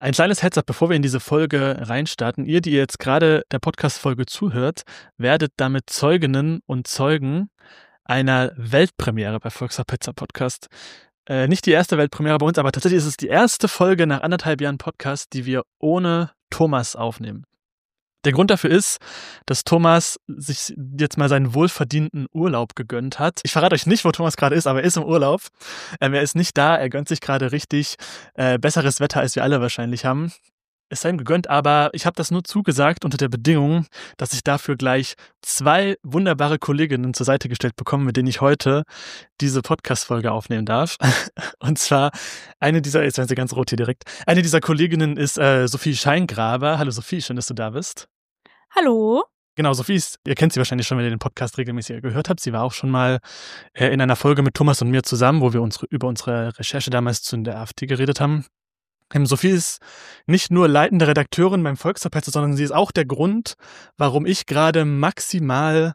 Ein kleines Heads-up, bevor wir in diese Folge reinstarten. Ihr, die jetzt gerade der Podcast-Folge zuhört, werdet damit Zeuginnen und Zeugen einer Weltpremiere bei Volkswagen Pizza Podcast. Nicht die erste Weltpremiere bei uns, aber tatsächlich ist es die erste Folge nach 1,5 Jahren Podcast, die wir ohne Thomas aufnehmen. Der Grund dafür ist, dass Thomas sich jetzt mal seinen wohlverdienten Urlaub gegönnt hat. Ich verrate euch nicht, wo Thomas gerade ist, aber er ist im Urlaub. Er ist nicht da, er gönnt sich gerade richtig besseres Wetter, als wir alle wahrscheinlich haben. Es sei ihm gegönnt, aber ich habe das nur zugesagt unter der Bedingung, dass ich dafür gleich 2 wunderbare Kolleginnen zur Seite gestellt bekomme, mit denen ich heute diese Podcast-Folge aufnehmen darf. Und zwar jetzt werden sie ganz rot hier direkt. Eine dieser Kolleginnen ist Sophie Scheingraber. Hallo Sophie, schön, dass du da bist. Hallo. Genau, Sophie ihr kennt sie wahrscheinlich schon, wenn ihr den Podcast regelmäßig gehört habt. Sie war auch schon mal in einer Folge mit Thomas und mir zusammen, wo wir über unsere Recherche damals zu der AfD geredet haben. Sophie ist nicht nur leitende Redakteurin beim Volksverpetzer, sondern sie ist auch der Grund, warum ich gerade maximal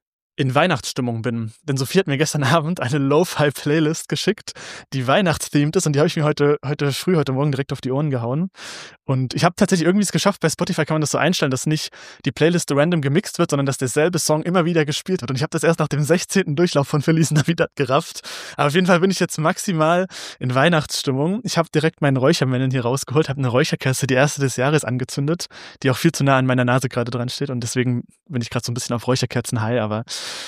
in Weihnachtsstimmung bin. Denn Sophie hat mir gestern Abend eine Lo-Fi-Playlist geschickt, die weihnachtsthemed ist, und die habe ich mir heute Morgen direkt auf die Ohren gehauen. Und ich habe tatsächlich irgendwie es geschafft, bei Spotify kann man das so einstellen, dass nicht die Playlist random gemixt wird, sondern dass derselbe Song immer wieder gespielt wird. Und ich habe das erst nach dem 16. Durchlauf von Feliz Navidad gerafft. Aber auf jeden Fall bin ich jetzt maximal in Weihnachtsstimmung. Ich habe direkt meinen Räuchermännchen hier rausgeholt, habe eine Räucherkerze, die erste des Jahres, angezündet, die auch viel zu nah an meiner Nase gerade dran steht. Und deswegen bin ich gerade so ein bisschen auf Räucherkerzen high, aber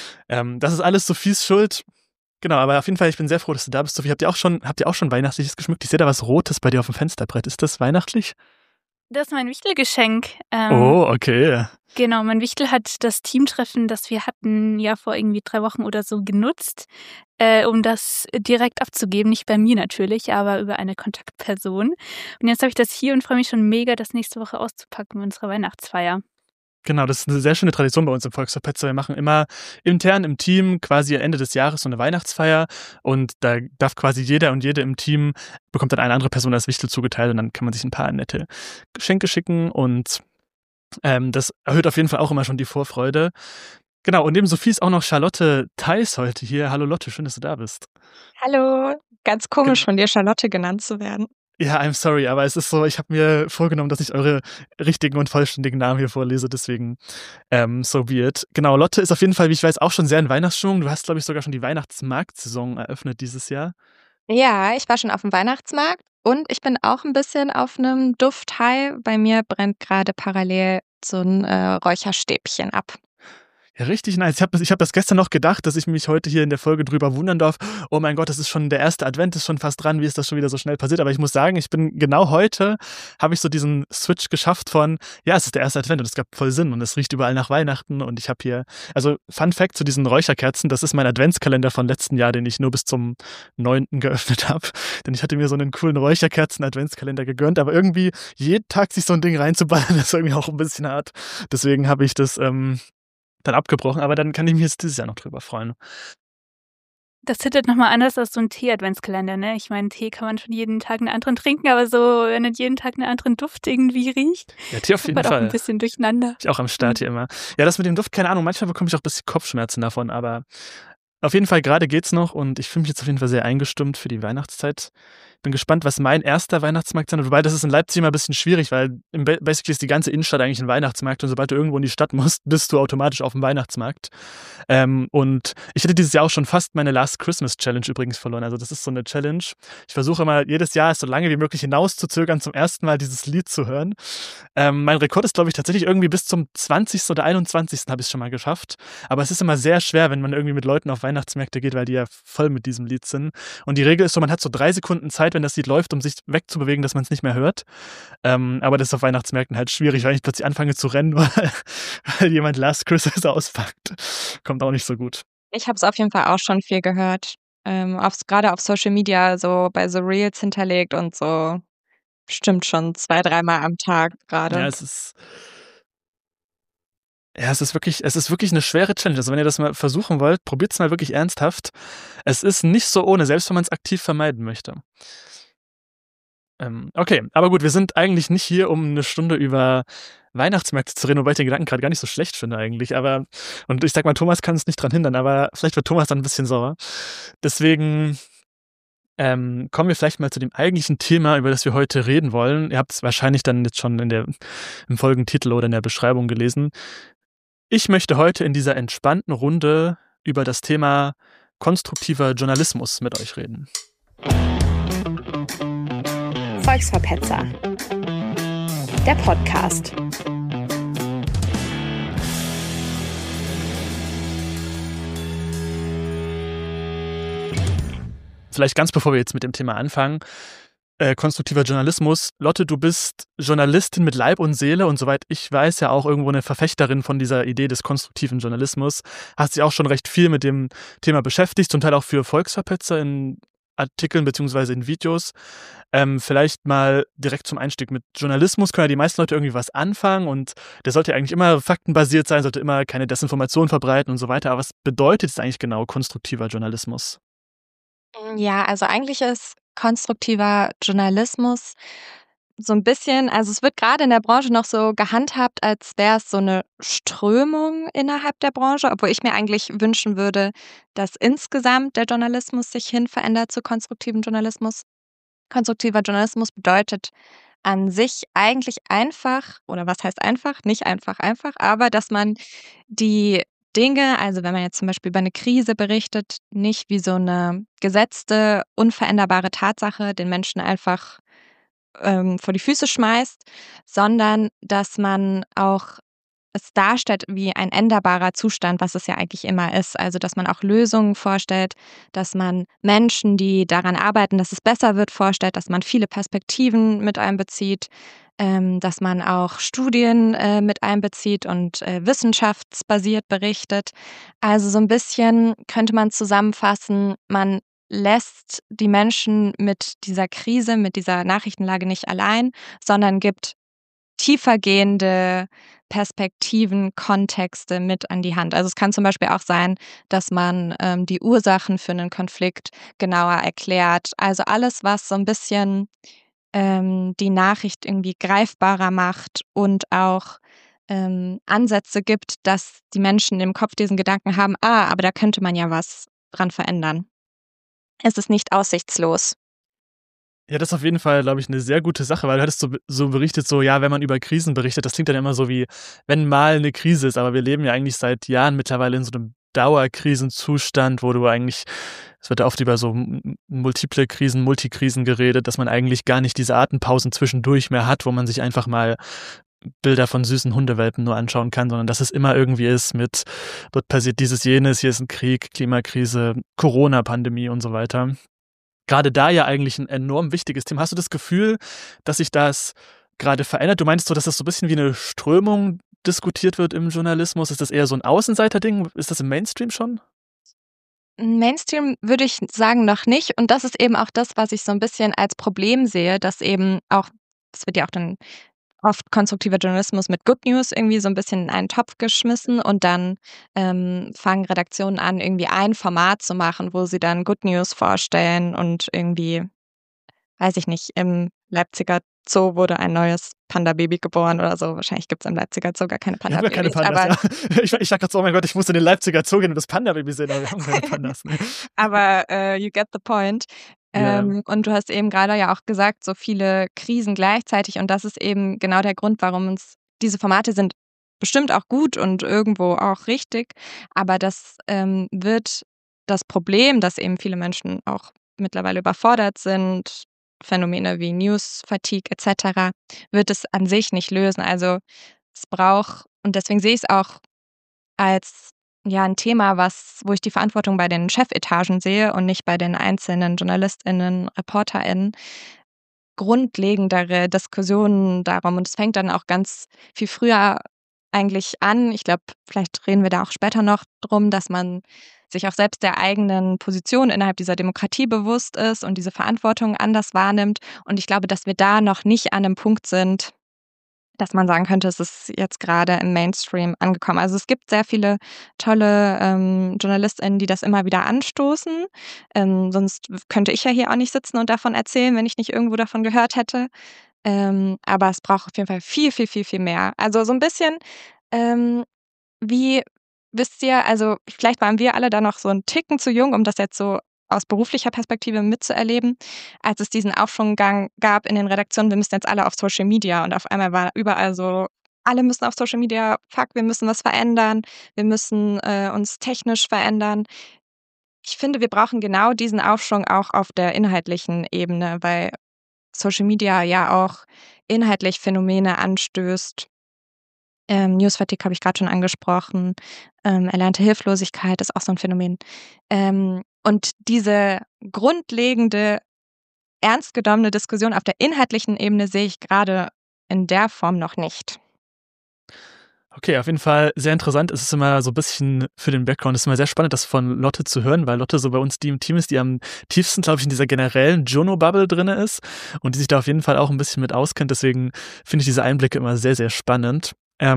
das ist alles Sophies Schuld. Genau, aber auf jeden Fall, ich bin sehr froh, dass du da bist, Sophie. Habt ihr auch schon Weihnachtliches geschmückt? Ich sehe da was Rotes bei dir auf dem Fensterbrett. Ist das weihnachtlich? Das ist mein Wichtelgeschenk. Oh, okay. Genau, mein Wichtel hat das Teamtreffen, das wir hatten, ja vor irgendwie 3 Wochen oder so genutzt, um das direkt abzugeben. Nicht bei mir natürlich, aber über eine Kontaktperson. Und jetzt habe ich das hier und freue mich schon mega, das nächste Woche auszupacken in unserer Weihnachtsfeier. Genau, das ist eine sehr schöne Tradition bei uns im Volksverpetzer. Wir machen immer intern im Team quasi Ende des Jahres so eine Weihnachtsfeier, und da darf quasi jeder und jede im Team bekommt dann eine andere Person als Wichtel zugeteilt, und dann kann man sich ein paar nette Geschenke schicken, und das erhöht auf jeden Fall auch immer schon die Vorfreude. Genau, und neben Sophie ist auch noch Charlotte Theis heute hier. Hallo Lotte, schön, dass du da bist. Hallo, ganz komisch von dir Charlotte genannt zu werden. Ja, I'm sorry, aber es ist so, ich habe mir vorgenommen, dass ich eure richtigen und vollständigen Namen hier vorlese, deswegen so be it. Genau, Lotte ist auf jeden Fall, wie ich weiß, auch schon sehr in Weihnachtsstimmung. Du hast, glaube ich, sogar schon die Weihnachtsmarktsaison eröffnet dieses Jahr. Ja, ich war schon auf dem Weihnachtsmarkt und ich bin auch ein bisschen auf einem Duft-High. Bei mir brennt gerade parallel so ein Räucherstäbchen ab. Ja, richtig nice. Ich hab das gestern noch gedacht, dass ich mich heute hier in der Folge drüber wundern darf. Oh mein Gott, das ist schon der erste Advent, ist schon fast dran. Wie ist das schon wieder so schnell passiert? Aber ich muss sagen, genau heute habe ich so diesen Switch geschafft von, ja, es ist der erste Advent und es gab voll Sinn und es riecht überall nach Weihnachten, und ich habe hier, also Fun Fact zu diesen Räucherkerzen, das ist mein Adventskalender von letzten Jahr, den ich nur bis zum 9. geöffnet habe. Denn ich hatte mir so einen coolen Räucherkerzen-Adventskalender gegönnt, aber irgendwie jeden Tag sich so ein Ding reinzuballern, ist irgendwie auch ein bisschen hart. Deswegen habe ich das dann abgebrochen, aber dann kann ich mich jetzt dieses Jahr noch drüber freuen. Das hittet nochmal anders als so ein Tee-Adventskalender, ne? Ich meine, Tee kann man schon jeden Tag einen anderen trinken, aber so, wenn man jeden Tag einen anderen Duft irgendwie riecht, Ja, Tee auf jeden kommt man Fall. auch ein bisschen durcheinander. Ich auch am Start hier immer. Ja, das mit dem Duft, keine Ahnung, manchmal bekomme ich auch ein bisschen Kopfschmerzen davon, aber auf jeden Fall gerade geht's noch, und ich fühle mich jetzt auf jeden Fall sehr eingestimmt für die Weihnachtszeit. Bin gespannt, was mein erster Weihnachtsmarkt sein wird. Wobei, das ist in Leipzig immer ein bisschen schwierig, weil basically ist die ganze Innenstadt eigentlich ein Weihnachtsmarkt, und sobald du irgendwo in die Stadt musst, bist du automatisch auf dem Weihnachtsmarkt. Und ich hatte dieses Jahr auch schon fast meine Last Christmas Challenge übrigens verloren. Also das ist so eine Challenge. Ich versuche immer jedes Jahr es so lange wie möglich hinauszuzögern, zum ersten Mal dieses Lied zu hören. Mein Rekord ist, glaube ich, tatsächlich irgendwie bis zum 20. oder 21. habe ich es schon mal geschafft. Aber es ist immer sehr schwer, wenn man irgendwie mit Leuten auf Weihnachtsmärkte geht, weil die ja voll mit diesem Lied sind. Und die Regel ist so, man hat so 3 Sekunden Zeit, wenn das Lied läuft, um sich wegzubewegen, dass man es nicht mehr hört. Aber das ist auf Weihnachtsmärkten halt schwierig, weil ich plötzlich anfange zu rennen, weil jemand Last Christmas auspackt. Kommt auch nicht so gut. Ich habe es auf jeden Fall auch schon viel gehört. Gerade auf Social Media, so bei so Reels hinterlegt und so. Bestimmt schon 2-3 Mal am Tag gerade. Ja, es ist wirklich eine schwere Challenge. Also wenn ihr das mal versuchen wollt, probiert es mal wirklich ernsthaft. Es ist nicht so ohne, selbst wenn man es aktiv vermeiden möchte. Okay, aber gut, wir sind eigentlich nicht hier, um eine Stunde über Weihnachtsmärkte zu reden, wobei ich den Gedanken gerade gar nicht so schlecht finde eigentlich. Und ich sag mal, Thomas kann es nicht dran hindern, aber vielleicht wird Thomas dann ein bisschen sauer. Deswegen kommen wir vielleicht mal zu dem eigentlichen Thema, über das wir heute reden wollen. Ihr habt es wahrscheinlich dann jetzt schon im Folgentitel oder in der Beschreibung gelesen. Ich möchte heute in dieser entspannten Runde über das Thema konstruktiver Journalismus mit euch reden. Volksverpetzer. Der Podcast. Vielleicht ganz bevor wir jetzt mit dem Thema anfangen, konstruktiver Journalismus. Lotte, du bist Journalistin mit Leib und Seele und soweit ich weiß ja auch irgendwo eine Verfechterin von dieser Idee des konstruktiven Journalismus. Hast dich auch schon recht viel mit dem Thema beschäftigt, zum Teil auch für Volksverpetzer in Artikeln beziehungsweise in Videos. Vielleicht mal direkt zum Einstieg. Mit Journalismus können ja die meisten Leute irgendwie was anfangen und der sollte ja eigentlich immer faktenbasiert sein, sollte immer keine Desinformation verbreiten und so weiter. Aber was bedeutet es eigentlich genau, konstruktiver Journalismus? Ja, also eigentlich ist konstruktiver Journalismus so ein bisschen, also es wird gerade in der Branche noch so gehandhabt, als wäre es so eine Strömung innerhalb der Branche, obwohl ich mir eigentlich wünschen würde, dass insgesamt der Journalismus sich hin verändert zu konstruktivem Journalismus. Konstruktiver Journalismus bedeutet an sich eigentlich einfach, oder was heißt einfach? Nicht einfach, aber dass man die Dinge, also wenn man jetzt zum Beispiel über eine Krise berichtet, nicht wie so eine gesetzte, unveränderbare Tatsache den Menschen einfach vor die Füße schmeißt, sondern dass man auch es darstellt wie ein änderbarer Zustand, was es ja eigentlich immer ist. Also, dass man auch Lösungen vorstellt, dass man Menschen, die daran arbeiten, dass es besser wird, vorstellt, dass man viele Perspektiven mit einbezieht, dass man auch Studien mit einbezieht und wissenschaftsbasiert berichtet. Also so ein bisschen könnte man zusammenfassen, man lässt die Menschen mit dieser Krise, mit dieser Nachrichtenlage nicht allein, sondern gibt tiefergehende Perspektiven, Kontexte mit an die Hand. Also es kann zum Beispiel auch sein, dass man die Ursachen für einen Konflikt genauer erklärt. Also alles, was so ein bisschen die Nachricht irgendwie greifbarer macht und auch Ansätze gibt, dass die Menschen im Kopf diesen Gedanken haben, aber da könnte man ja was dran verändern. Es ist nicht aussichtslos. Ja, das ist auf jeden Fall, glaube ich, eine sehr gute Sache, weil du hattest so berichtet, so, ja, wenn man über Krisen berichtet, das klingt dann immer so wie, wenn mal eine Krise ist, aber wir leben ja eigentlich seit Jahren mittlerweile in so einem Dauerkrisenzustand, wo du eigentlich, es wird ja oft über so multiple Krisen, Multikrisen geredet, dass man eigentlich gar nicht diese Atempausen zwischendurch mehr hat, wo man sich einfach mal Bilder von süßen Hundewelpen nur anschauen kann, sondern dass es immer irgendwie ist mit, dort passiert dieses, jenes, hier ist ein Krieg, Klimakrise, Corona-Pandemie und so weiter. Gerade da ja eigentlich ein enorm wichtiges Thema. Hast du das Gefühl, dass sich das gerade verändert? Du meinst so, dass das so ein bisschen wie eine Strömung diskutiert wird im Journalismus? Ist das eher so ein Außenseiter-Ding? Ist das im Mainstream schon? Mainstream würde ich sagen, noch nicht. Und das ist eben auch das, was ich so ein bisschen als Problem sehe, dass eben auch, das wird ja auch dann oft konstruktiver Journalismus mit Good News irgendwie so ein bisschen in einen Topf geschmissen und dann fangen Redaktionen an, irgendwie ein Format zu machen, wo sie dann Good News vorstellen und irgendwie, weiß ich nicht, im Leipziger Zoo wurde ein neues Panda-Baby geboren oder so. Wahrscheinlich gibt es im Leipziger Zoo gar keine Wir haben ja keine Panda-Babys. Pandas, ja. Ich dachte gerade so, oh mein Gott, ich muss in den Leipziger Zoo gehen und das Panda-Baby sehen, aber wir haben keine Pandas. Ne? Aber you get the point. Ja. Und du hast eben gerade ja auch gesagt, so viele Krisen gleichzeitig. Und das ist eben genau der Grund, warum uns diese Formate sind bestimmt auch gut und irgendwo auch richtig. Aber das wird das Problem, dass eben viele Menschen auch mittlerweile überfordert sind, Phänomene wie News-Fatigue etc., wird es an sich nicht lösen. Also es braucht, und deswegen sehe ich es auch als ja ein Thema, wo ich die Verantwortung bei den Chefetagen sehe und nicht bei den einzelnen JournalistInnen, ReporterInnen, grundlegendere Diskussionen darum. Und es fängt dann auch ganz viel früher eigentlich an. Ich glaube, vielleicht reden wir da auch später noch drum, dass man sich auch selbst der eigenen Position innerhalb dieser Demokratie bewusst ist und diese Verantwortung anders wahrnimmt. Und ich glaube, dass wir da noch nicht an einem Punkt sind, dass man sagen könnte, es ist jetzt gerade im Mainstream angekommen. Also es gibt sehr viele tolle JournalistInnen, die das immer wieder anstoßen. Sonst könnte ich ja hier auch nicht sitzen und davon erzählen, wenn ich nicht irgendwo davon gehört hätte. Aber es braucht auf jeden Fall viel, viel, viel, viel mehr. Also so ein bisschen wie, wisst ihr, also vielleicht waren wir alle da noch so ein Ticken zu jung, um das jetzt so aus beruflicher Perspektive mitzuerleben, als es diesen Aufschwung gab in den Redaktionen, wir müssen jetzt alle auf Social Media und auf einmal war überall so, alle müssen auf Social Media, fuck, wir müssen was verändern, wir müssen uns technisch verändern. Ich finde, wir brauchen genau diesen Aufschwung auch auf der inhaltlichen Ebene, weil Social Media ja auch inhaltlich Phänomene anstößt. Newsfatigue habe ich gerade schon angesprochen. Erlernte Hilflosigkeit ist auch so ein Phänomen. Und diese grundlegende, ernst genommene Diskussion auf der inhaltlichen Ebene sehe ich gerade in der Form noch nicht. Okay, auf jeden Fall sehr interessant. Es ist immer so ein bisschen für den Background, es ist immer sehr spannend, das von Lotte zu hören, weil Lotte so bei uns die im Team ist, die am tiefsten, glaube ich, in dieser generellen Jono-Bubble drin ist und die sich da auf jeden Fall auch ein bisschen mit auskennt. Deswegen finde ich diese Einblicke immer sehr, sehr spannend.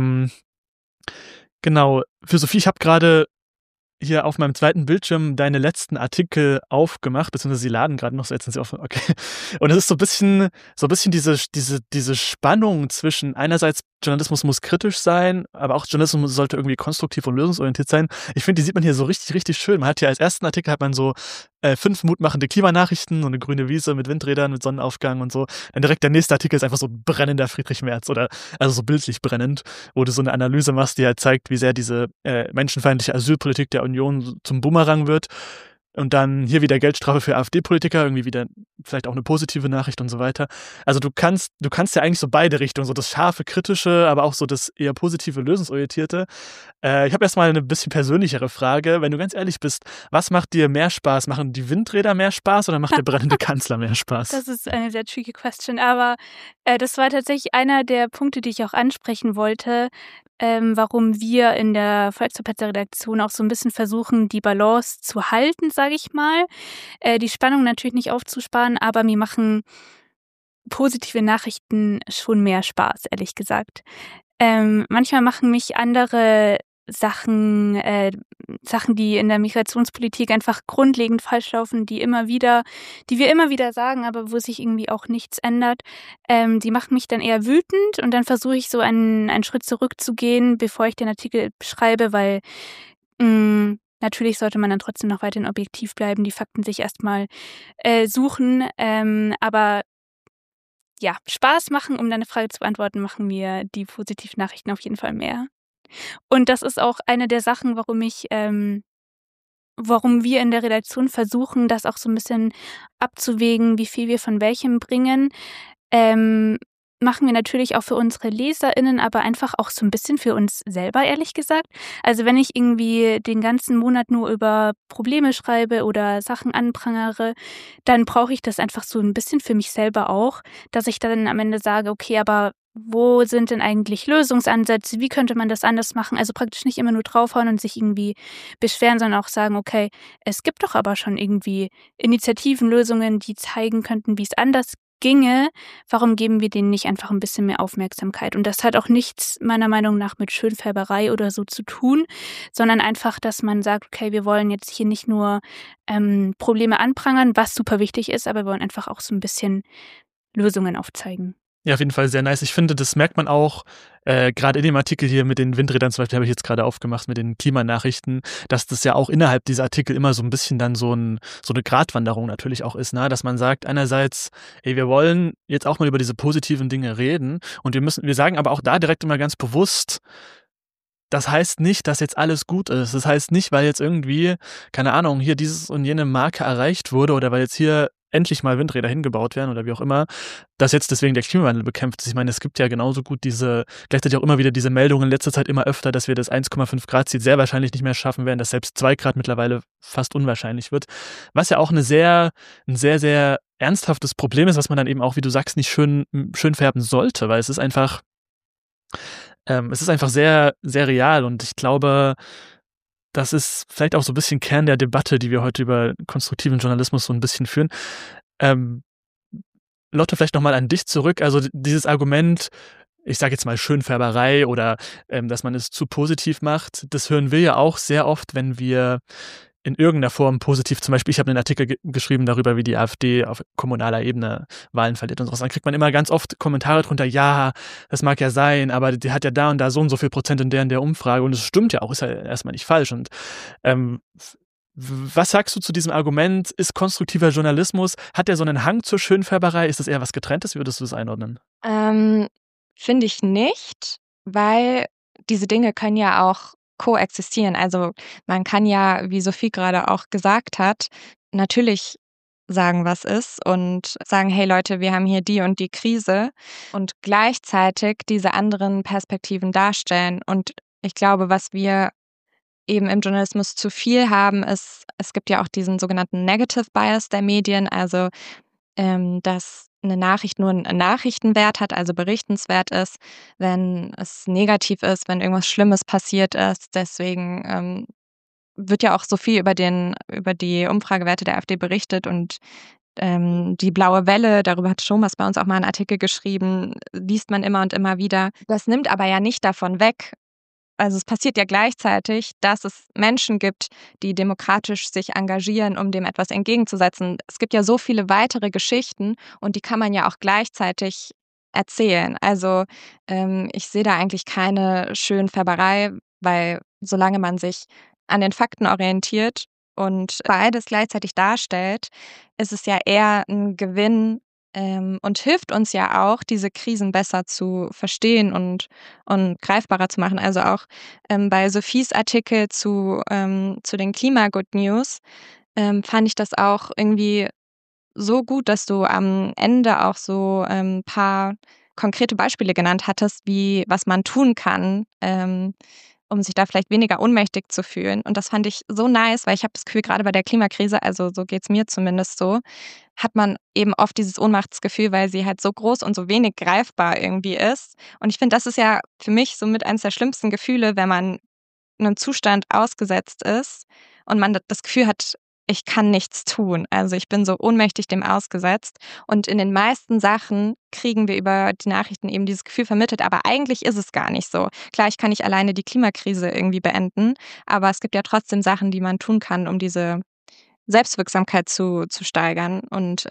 Genau, für Sophie, ich habe gerade hier auf meinem zweiten Bildschirm deine letzten Artikel aufgemacht, beziehungsweise sie laden gerade noch, so jetzt sind sie offen, okay. Und es ist so ein bisschen diese Spannung zwischen einerseits Journalismus muss kritisch sein, aber auch Journalismus sollte irgendwie konstruktiv und lösungsorientiert sein. Ich finde, die sieht man hier so richtig, richtig schön. Man hat hier als ersten Artikel hat man so 5 mutmachende Klimanachrichten, so eine grüne Wiese mit Windrädern, mit Sonnenaufgang und so. Dann direkt der nächste Artikel ist einfach so brennender Friedrich Merz oder also so bildlich brennend, wo du so eine Analyse machst, die halt zeigt, wie sehr diese menschenfeindliche Asylpolitik der Union zum Bumerang wird. Und dann hier wieder Geldstrafe für AfD-Politiker, irgendwie wieder vielleicht auch eine positive Nachricht und so weiter. Also du kannst ja eigentlich so beide Richtungen, so das scharfe, kritische, aber auch so das eher positive, lösungsorientierte. Ich habe erstmal eine bisschen persönlichere Frage. Wenn du ganz ehrlich bist, was macht dir mehr Spaß? Machen die Windräder mehr Spaß oder macht der brennende Kanzler mehr Spaß? Das ist eine sehr tricky question, aber das war tatsächlich einer der Punkte, die ich auch ansprechen wollte, warum wir in der Volksverpetzer-Redaktion auch so ein bisschen versuchen, die Balance zu halten, sage ich mal. Die Spannung natürlich nicht aufzusparen, aber mir machen positive Nachrichten schon mehr Spaß, ehrlich gesagt. Manchmal machen mich andere Sachen, die in der Migrationspolitik einfach grundlegend falsch laufen, die wir immer wieder sagen, aber wo sich irgendwie auch nichts ändert, die machen mich dann eher wütend und dann versuche ich so einen Schritt zurückzugehen, bevor ich den Artikel schreibe, weil natürlich sollte man dann trotzdem noch weiterhin objektiv bleiben, die Fakten sich erstmal suchen, aber ja, Spaß machen, um deine Frage zu beantworten, machen mir die positiven Nachrichten auf jeden Fall mehr. Und das ist auch eine der Sachen, warum wir in der Redaktion versuchen, das auch so ein bisschen abzuwägen, wie viel wir von welchem bringen. Machen wir natürlich auch für unsere LeserInnen, aber einfach auch so ein bisschen für uns selber, ehrlich gesagt. Also wenn ich irgendwie den ganzen Monat nur über Probleme schreibe oder Sachen anprangere, dann brauche ich das einfach so ein bisschen für mich selber auch, dass ich dann am Ende sage, okay, aber wo sind denn eigentlich Lösungsansätze? Wie könnte man das anders machen? Also praktisch nicht immer nur draufhauen und sich irgendwie beschweren, sondern auch sagen, okay, es gibt doch aber schon irgendwie Initiativen, Lösungen, die zeigen könnten, wie es anders ginge. Warum geben wir denen nicht einfach ein bisschen mehr Aufmerksamkeit? Und das hat auch nichts meiner Meinung nach mit Schönfärberei oder so zu tun, sondern einfach, dass man sagt, okay, wir wollen jetzt hier nicht nur Probleme anprangern, was super wichtig ist, aber wir wollen einfach auch so ein bisschen Lösungen aufzeigen. Ja, auf jeden Fall sehr nice. Ich finde, das merkt man auch, gerade in dem Artikel hier mit den Windrädern zum Beispiel, habe ich jetzt gerade aufgemacht mit den Klimanachrichten, dass das ja auch innerhalb dieser Artikel immer so ein bisschen dann so eine Gratwanderung natürlich auch ist, ne? Dass man sagt, einerseits, ey, wir wollen jetzt auch mal über diese positiven Dinge reden und wir sagen aber auch da direkt immer ganz bewusst, das heißt nicht, dass jetzt alles gut ist. Das heißt nicht, weil jetzt irgendwie, keine Ahnung, hier dieses und jene Marke erreicht wurde oder weil jetzt hier endlich mal Windräder hingebaut werden oder wie auch immer, dass jetzt deswegen der Klimawandel bekämpft ist. Ich meine, es gibt ja genauso gut gleichzeitig auch immer wieder diese Meldungen in letzter Zeit immer öfter, dass wir das 1,5 Grad Ziel sehr wahrscheinlich nicht mehr schaffen werden, dass selbst 2 Grad mittlerweile fast unwahrscheinlich wird. Was ja auch ein sehr, sehr ernsthaftes Problem ist, was man dann eben auch, wie du sagst, nicht schön färben sollte, weil es ist einfach sehr, sehr real und ich glaube, das ist vielleicht auch so ein bisschen Kern der Debatte, die wir heute über konstruktiven Journalismus so ein bisschen führen. Lotte, vielleicht nochmal an dich zurück. Also dieses Argument, ich sage jetzt mal Schönfärberei oder dass man es zu positiv macht, das hören wir ja auch sehr oft, wenn wir in irgendeiner Form positiv, zum Beispiel, ich habe einen Artikel geschrieben darüber, wie die AfD auf kommunaler Ebene Wahlen verliert und sowas. Dann kriegt man immer ganz oft Kommentare drunter, ja, das mag ja sein, aber die hat ja da und da so und so viel Prozent in der Umfrage und das stimmt ja auch, ist ja erstmal nicht falsch und Was sagst du zu diesem Argument? Ist konstruktiver Journalismus, hat der so einen Hang zur Schönfärberei? Ist das eher was Getrenntes? Wie würdest du das einordnen? Finde ich nicht, weil diese Dinge können ja auch koexistieren. Also man kann ja, wie Sophie gerade auch gesagt hat, natürlich sagen, was ist und sagen, hey Leute, wir haben hier die und die Krise und gleichzeitig diese anderen Perspektiven darstellen. Und ich glaube, was wir eben im Journalismus zu viel haben, ist, es gibt ja auch diesen sogenannten Negative Bias der Medien, also dass eine Nachricht nur einen Nachrichtenwert hat, also berichtenswert ist, wenn es negativ ist, wenn irgendwas Schlimmes passiert ist. Deswegen wird ja auch so viel über die Umfragewerte der AfD berichtet und die blaue Welle, darüber hat Thomas bei uns auch mal einen Artikel geschrieben, liest man immer und immer wieder. Das nimmt aber ja nicht davon weg. Also es passiert ja gleichzeitig, dass es Menschen gibt, die demokratisch sich engagieren, um dem etwas entgegenzusetzen. Es gibt ja so viele weitere Geschichten und die kann man ja auch gleichzeitig erzählen. Also ich sehe da eigentlich keine Schönfärberei, weil solange man sich an den Fakten orientiert und beides gleichzeitig darstellt, ist es ja eher ein Gewinn und hilft uns ja auch, diese Krisen besser zu verstehen und greifbarer zu machen. Also auch bei Sophies Artikel zu den Klima-Good News fand ich das auch irgendwie so gut, dass du am Ende auch so ein paar konkrete Beispiele genannt hattest, wie was man tun kann, um sich da vielleicht weniger ohnmächtig zu fühlen. Und das fand ich so nice, weil ich habe das Gefühl, gerade bei der Klimakrise, also so geht's mir zumindest so, hat man eben oft dieses Ohnmachtsgefühl, weil sie halt so groß und so wenig greifbar irgendwie ist. Und ich finde, das ist ja für mich so mit eines der schlimmsten Gefühle, wenn man einem Zustand ausgesetzt ist und man das Gefühl hat, ich kann nichts tun. Also ich bin so ohnmächtig dem ausgesetzt. Und in den meisten Sachen kriegen wir über die Nachrichten eben dieses Gefühl vermittelt. Aber eigentlich ist es gar nicht so. Klar, ich kann nicht alleine die Klimakrise irgendwie beenden. Aber es gibt ja trotzdem Sachen, die man tun kann, um diese Selbstwirksamkeit zu steigern. Und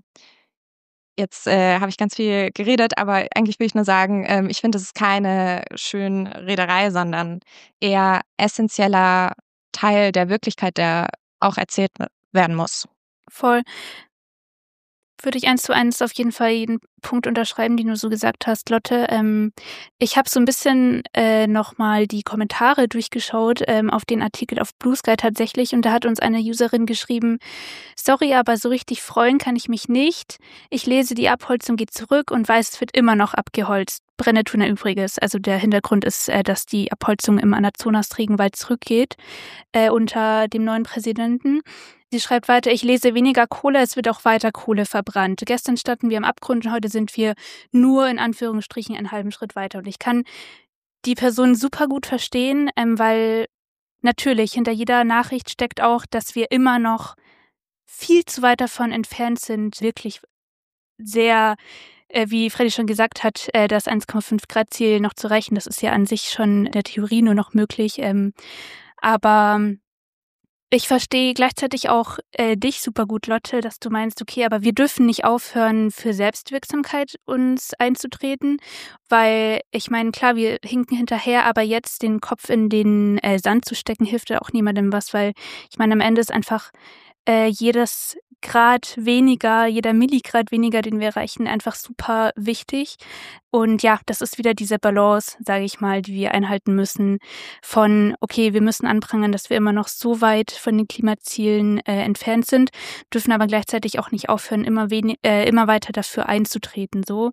jetzt habe ich ganz viel geredet, aber eigentlich will ich nur sagen, ich finde, es ist keine Schönrederei, sondern eher essentieller Teil der Wirklichkeit, der auch erzählt werden muss. Voll. Würde ich 1:1 auf jeden Fall jeden Punkt unterschreiben, den du so gesagt hast, Lotte. Ich habe so ein bisschen nochmal die Kommentare durchgeschaut auf den Artikel auf Blue Sky tatsächlich und da hat uns eine Userin geschrieben, sorry, aber so richtig freuen kann ich mich nicht. Ich lese, die Abholzung geht zurück und weiß, es wird immer noch abgeholzt. Brenne tun ein Übriges. Also der Hintergrund ist, dass die Abholzung im Amazonas-Regenwald zurückgeht unter dem neuen Präsidenten. Sie schreibt weiter, ich lese weniger Kohle, es wird auch weiter Kohle verbrannt. Gestern standen wir am Abgrund und heute sind wir nur in Anführungsstrichen einen halben Schritt weiter. Und ich kann die Person super gut verstehen, weil natürlich hinter jeder Nachricht steckt auch, dass wir immer noch viel zu weit davon entfernt sind, wirklich sehr, wie Freddy schon gesagt hat, das 1,5-Grad-Ziel noch zu erreichen. Das ist ja an sich schon in der Theorie nur noch möglich. Aber ich verstehe gleichzeitig auch dich super gut, Lotte, dass du meinst, okay, aber wir dürfen nicht aufhören, für Selbstwirksamkeit uns einzutreten, weil ich meine, klar, wir hinken hinterher, aber jetzt den Kopf in den Sand zu stecken, hilft ja auch niemandem was, weil ich meine, am Ende ist einfach jedes Grad weniger, jeder Milligrad weniger, den wir erreichen, einfach super wichtig. Und ja, das ist wieder diese Balance, sage ich mal, die wir einhalten müssen von, okay, wir müssen anprangern, dass wir immer noch so weit von den Klimazielen entfernt sind, dürfen aber gleichzeitig auch nicht aufhören, immer weiter dafür einzutreten, so.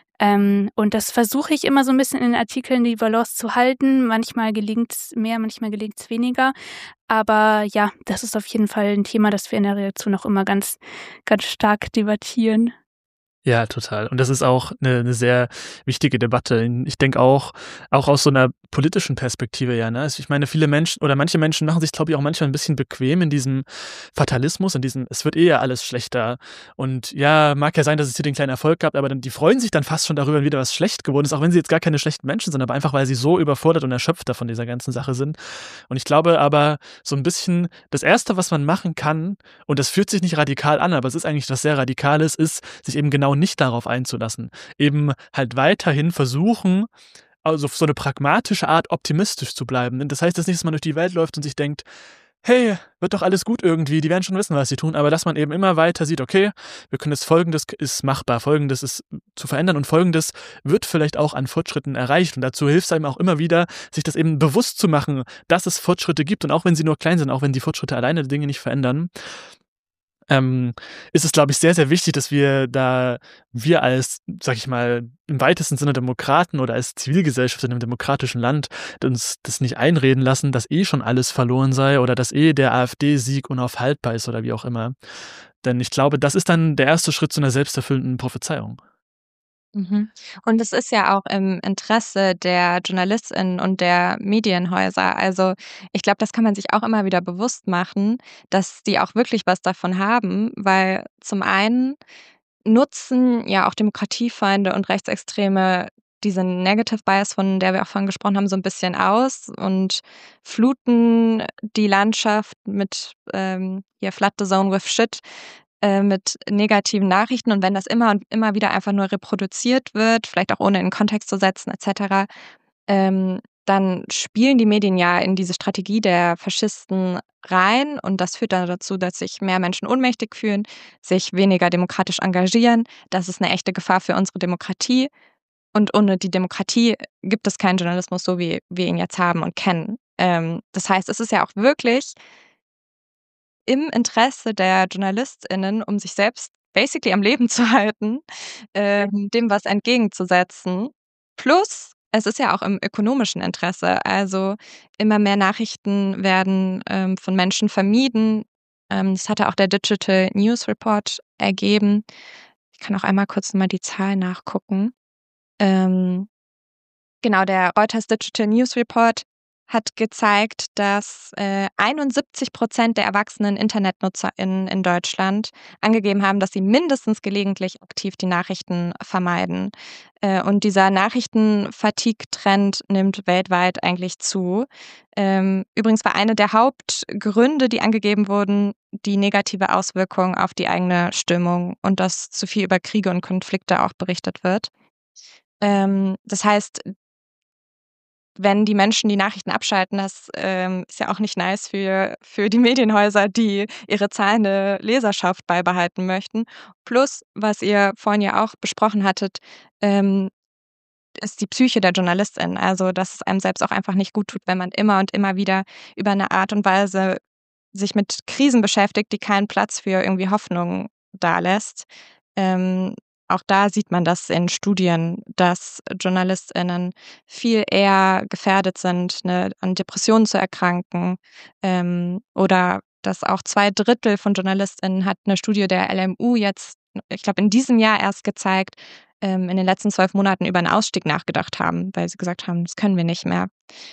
Und das versuche ich immer so ein bisschen in den Artikeln, die Balance zu halten. Manchmal gelingt's mehr, manchmal gelingt's weniger. Aber ja, das ist auf jeden Fall ein Thema, das wir in der Redaktion auch immer ganz, ganz stark debattieren. Ja, total. Und das ist auch eine sehr wichtige Debatte. Ich denke auch aus so einer politischen Perspektive, ja. Ne? Also ich meine, viele Menschen oder manche Menschen machen sich, glaube ich, auch manchmal ein bisschen bequem in diesem Fatalismus, in diesem, es wird ja alles schlechter. Und ja, mag ja sein, dass es hier den kleinen Erfolg gab, aber die freuen sich dann fast schon darüber, wenn wieder was schlecht geworden ist, auch wenn sie jetzt gar keine schlechten Menschen sind, aber einfach, weil sie so überfordert und erschöpft von dieser ganzen Sache sind. Und ich glaube aber, so ein bisschen, das Erste, was man machen kann, und das fühlt sich nicht radikal an, aber es ist eigentlich was sehr Radikales, ist, sich eben genau nicht darauf einzulassen. Eben halt weiterhin versuchen, also auf so eine pragmatische Art optimistisch zu bleiben. Das heißt jetzt nicht, dass man durch die Welt läuft und sich denkt, hey, wird doch alles gut irgendwie, die werden schon wissen, was sie tun, aber dass man eben immer weiter sieht, okay, wir können Folgendes ist machbar, Folgendes ist zu verändern und Folgendes wird vielleicht auch an Fortschritten erreicht und dazu hilft es einem auch immer wieder, sich das eben bewusst zu machen, dass es Fortschritte gibt und auch wenn sie nur klein sind, auch wenn die Fortschritte alleine die Dinge nicht verändern, ist es, glaube ich, sehr, sehr wichtig, dass wir als, sag ich mal, im weitesten Sinne Demokraten oder als Zivilgesellschaft in einem demokratischen Land uns das nicht einreden lassen, dass schon alles verloren sei oder dass der AfD-Sieg unaufhaltbar ist oder wie auch immer. Denn ich glaube, das ist dann der erste Schritt zu einer selbsterfüllenden Prophezeiung. Mhm. Und es ist ja auch im Interesse der JournalistInnen und der Medienhäuser. Also ich glaube, das kann man sich auch immer wieder bewusst machen, dass die auch wirklich was davon haben, weil zum einen nutzen ja auch Demokratiefeinde und Rechtsextreme diese Negative Bias, von der wir auch vorhin gesprochen haben, so ein bisschen aus und fluten die Landschaft mit flood the zone with shit, mit negativen Nachrichten. Und wenn das immer und immer wieder einfach nur reproduziert wird, vielleicht auch ohne in Kontext zu setzen et cetera, dann spielen die Medien ja in diese Strategie der Faschisten rein und das führt dann dazu, dass sich mehr Menschen ohnmächtig fühlen, sich weniger demokratisch engagieren. Das ist eine echte Gefahr für unsere Demokratie und ohne die Demokratie gibt es keinen Journalismus, so wie wir ihn jetzt haben und kennen. Das heißt, es ist ja auch wirklich im Interesse der JournalistInnen, um sich selbst basically am Leben zu halten, dem was entgegenzusetzen. Plus, es ist ja auch im ökonomischen Interesse. Also immer mehr Nachrichten werden von Menschen vermieden. Das hatte auch der Digital News Report ergeben. Ich kann auch einmal kurz mal die Zahl nachgucken. Genau, der Reuters Digital News Report hat gezeigt, dass 71% der erwachsenen InternetnutzerInnen in Deutschland angegeben haben, dass sie mindestens gelegentlich aktiv die Nachrichten vermeiden. Und dieser Nachrichten-Fatigue-Trend nimmt weltweit eigentlich zu. Übrigens war eine der Hauptgründe, die angegeben wurden, die negative Auswirkung auf die eigene Stimmung und dass zu viel über Kriege und Konflikte auch berichtet wird. Das heißt, wenn die Menschen die Nachrichten abschalten, das ist ja auch nicht nice für die Medienhäuser, die ihre zahlende Leserschaft beibehalten möchten. Plus, was ihr vorhin ja auch besprochen hattet, ist die Psyche der JournalistInnen. Also, dass es einem selbst auch einfach nicht gut tut, wenn man immer und immer wieder über eine Art und Weise sich mit Krisen beschäftigt, die keinen Platz für irgendwie Hoffnung dalässt. Auch da sieht man das in Studien, dass JournalistInnen viel eher gefährdet sind, an Depressionen zu erkranken. Oder dass auch 2/3 von JournalistInnen hat eine Studie der LMU jetzt, ich glaube, in diesem Jahr erst gezeigt, in den letzten 12 Monaten über einen Ausstieg nachgedacht haben, weil sie gesagt haben, das können wir nicht mehr.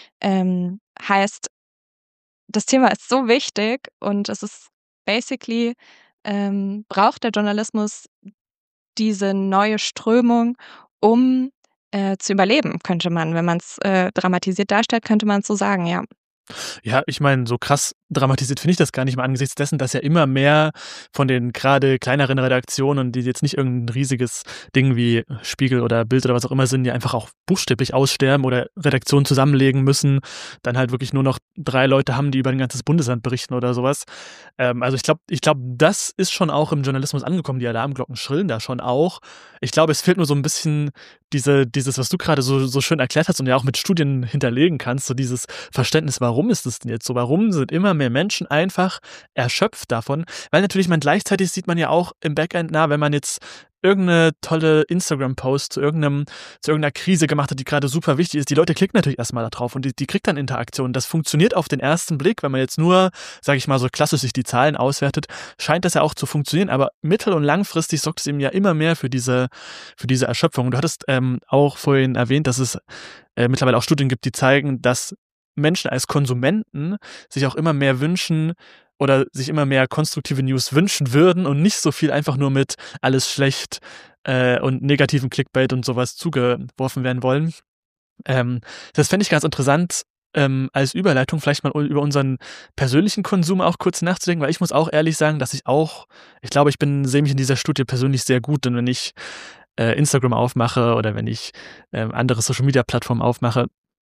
Heißt, das Thema ist so wichtig und es ist basically, braucht der Journalismus diese neue Strömung, um zu überleben, könnte man, wenn man es dramatisiert darstellt, könnte man es so sagen, ja. Ja, ich meine, so krass dramatisiert finde ich das gar nicht mal angesichts dessen, dass ja immer mehr von den gerade kleineren Redaktionen, die jetzt nicht irgendein riesiges Ding wie Spiegel oder Bild oder was auch immer sind, die einfach auch buchstäblich aussterben oder Redaktionen zusammenlegen müssen, dann halt wirklich nur noch 3 Leute haben, die über ein ganzes Bundesland berichten oder sowas. Also ich glaube, das ist schon auch im Journalismus angekommen, die Alarmglocken schrillen da schon auch. Ich glaube, es fehlt nur so ein bisschen dieses, was du gerade so schön erklärt hast und ja auch mit Studien hinterlegen kannst, so dieses Verständnis, warum ist es denn jetzt so? Warum sind immer mehr Menschen einfach erschöpft davon? Weil natürlich gleichzeitig sieht man ja auch im Backend, wenn man jetzt irgendeine tolle Instagram-Post zu irgendeiner Krise gemacht hat, die gerade super wichtig ist, die Leute klicken natürlich erstmal da drauf und die kriegt dann Interaktion. Das funktioniert auf den ersten Blick, wenn man jetzt nur, sage ich mal, so klassisch sich die Zahlen auswertet, scheint das ja auch zu funktionieren, aber mittel- und langfristig sorgt es eben ja immer mehr für diese Erschöpfung. Du hattest auch vorhin erwähnt, dass es mittlerweile auch Studien gibt, die zeigen, dass Menschen als Konsumenten sich auch immer mehr wünschen oder sich immer mehr konstruktive News wünschen würden und nicht so viel einfach nur mit alles schlecht und negativen Clickbait und sowas zugeworfen werden wollen. Das fände ich ganz interessant, als Überleitung vielleicht mal über unseren persönlichen Konsum auch kurz nachzudenken, weil ich muss auch ehrlich sagen, dass ich glaube, sehe mich in dieser Studie persönlich sehr gut, denn wenn ich Instagram aufmache oder wenn ich andere Social-Media-Plattformen aufmache,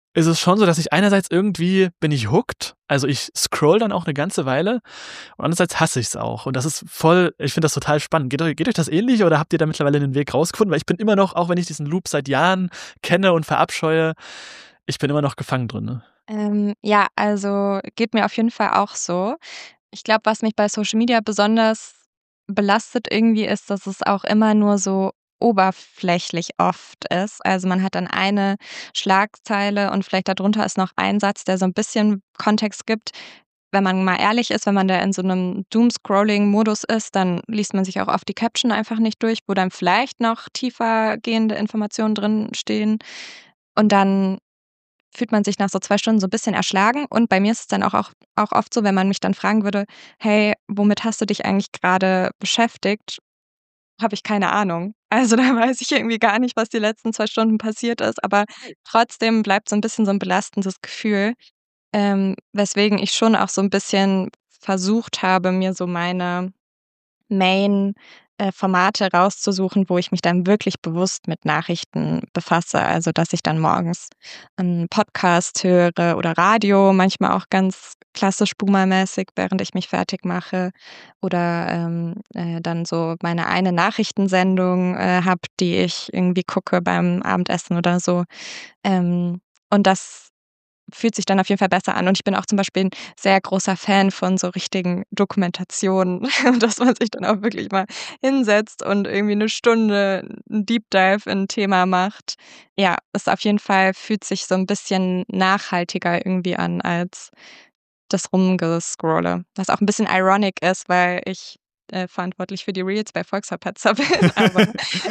ist es schon so, dass ich einerseits irgendwie bin ich hooked, also ich scroll dann auch eine ganze Weile und andererseits hasse ich es auch. Und das ist ich finde das total spannend. Geht euch das ähnlich oder habt ihr da mittlerweile den Weg rausgefunden? Weil ich bin immer noch, auch wenn ich diesen Loop seit Jahren kenne und verabscheue, ich bin immer noch gefangen drin. Ne? Ja, also geht mir auf jeden Fall auch so. Ich glaube, was mich bei Social Media besonders belastet irgendwie ist, dass es auch immer nur so oberflächlich oft ist. Also man hat dann eine Schlagzeile und vielleicht darunter ist noch ein Satz, der so ein bisschen Kontext gibt. Wenn man mal ehrlich ist, wenn man da in so einem Doom-Scrolling-Modus ist, dann liest man sich auch oft die Caption einfach nicht durch, wo dann vielleicht noch tiefer gehende Informationen drin stehen. Und dann fühlt man sich nach so 2 Stunden so 'n bisschen erschlagen. Und bei mir ist es dann auch oft so, wenn man mich dann fragen würde: „Hey, womit hast du dich eigentlich grade beschäftigt?" Habe ich keine Ahnung. Also, da weiß ich irgendwie gar nicht, was die letzten 2 Stunden passiert ist, aber trotzdem bleibt so 'n bisschen so 'n belastendes Gefühl, weswegen ich schon auch so 'n bisschen versucht habe, mir so meine Main Formate rauszusuchen, wo ich mich dann wirklich bewusst mit Nachrichten befasse. Also, dass ich dann morgens 'n Podcast höre oder Radio, manchmal auch ganz klassisch boomermäßig, während ich mich fertig mache oder, dann so meine eine Nachrichtensendung, habe, die ich irgendwie gucke beim Abendessen oder so. Und das fühlt sich dann auf jeden Fall besser an. Und ich bin auch zum Beispiel 'n sehr großer Fan von so richtigen Dokumentationen, dass man sich dann auch wirklich mal hinsetzt und irgendwie 'ne Stunde 'n Deep Dive in 'n Thema macht. Ja, ist auf jeden Fall fühlt sich so 'n bisschen nachhaltiger irgendwie an als das Rumgescrolle. Was auch 'n bisschen ironic ist, weil ich, verantwortlich für die Reels bei Volksverpetzer bin, aber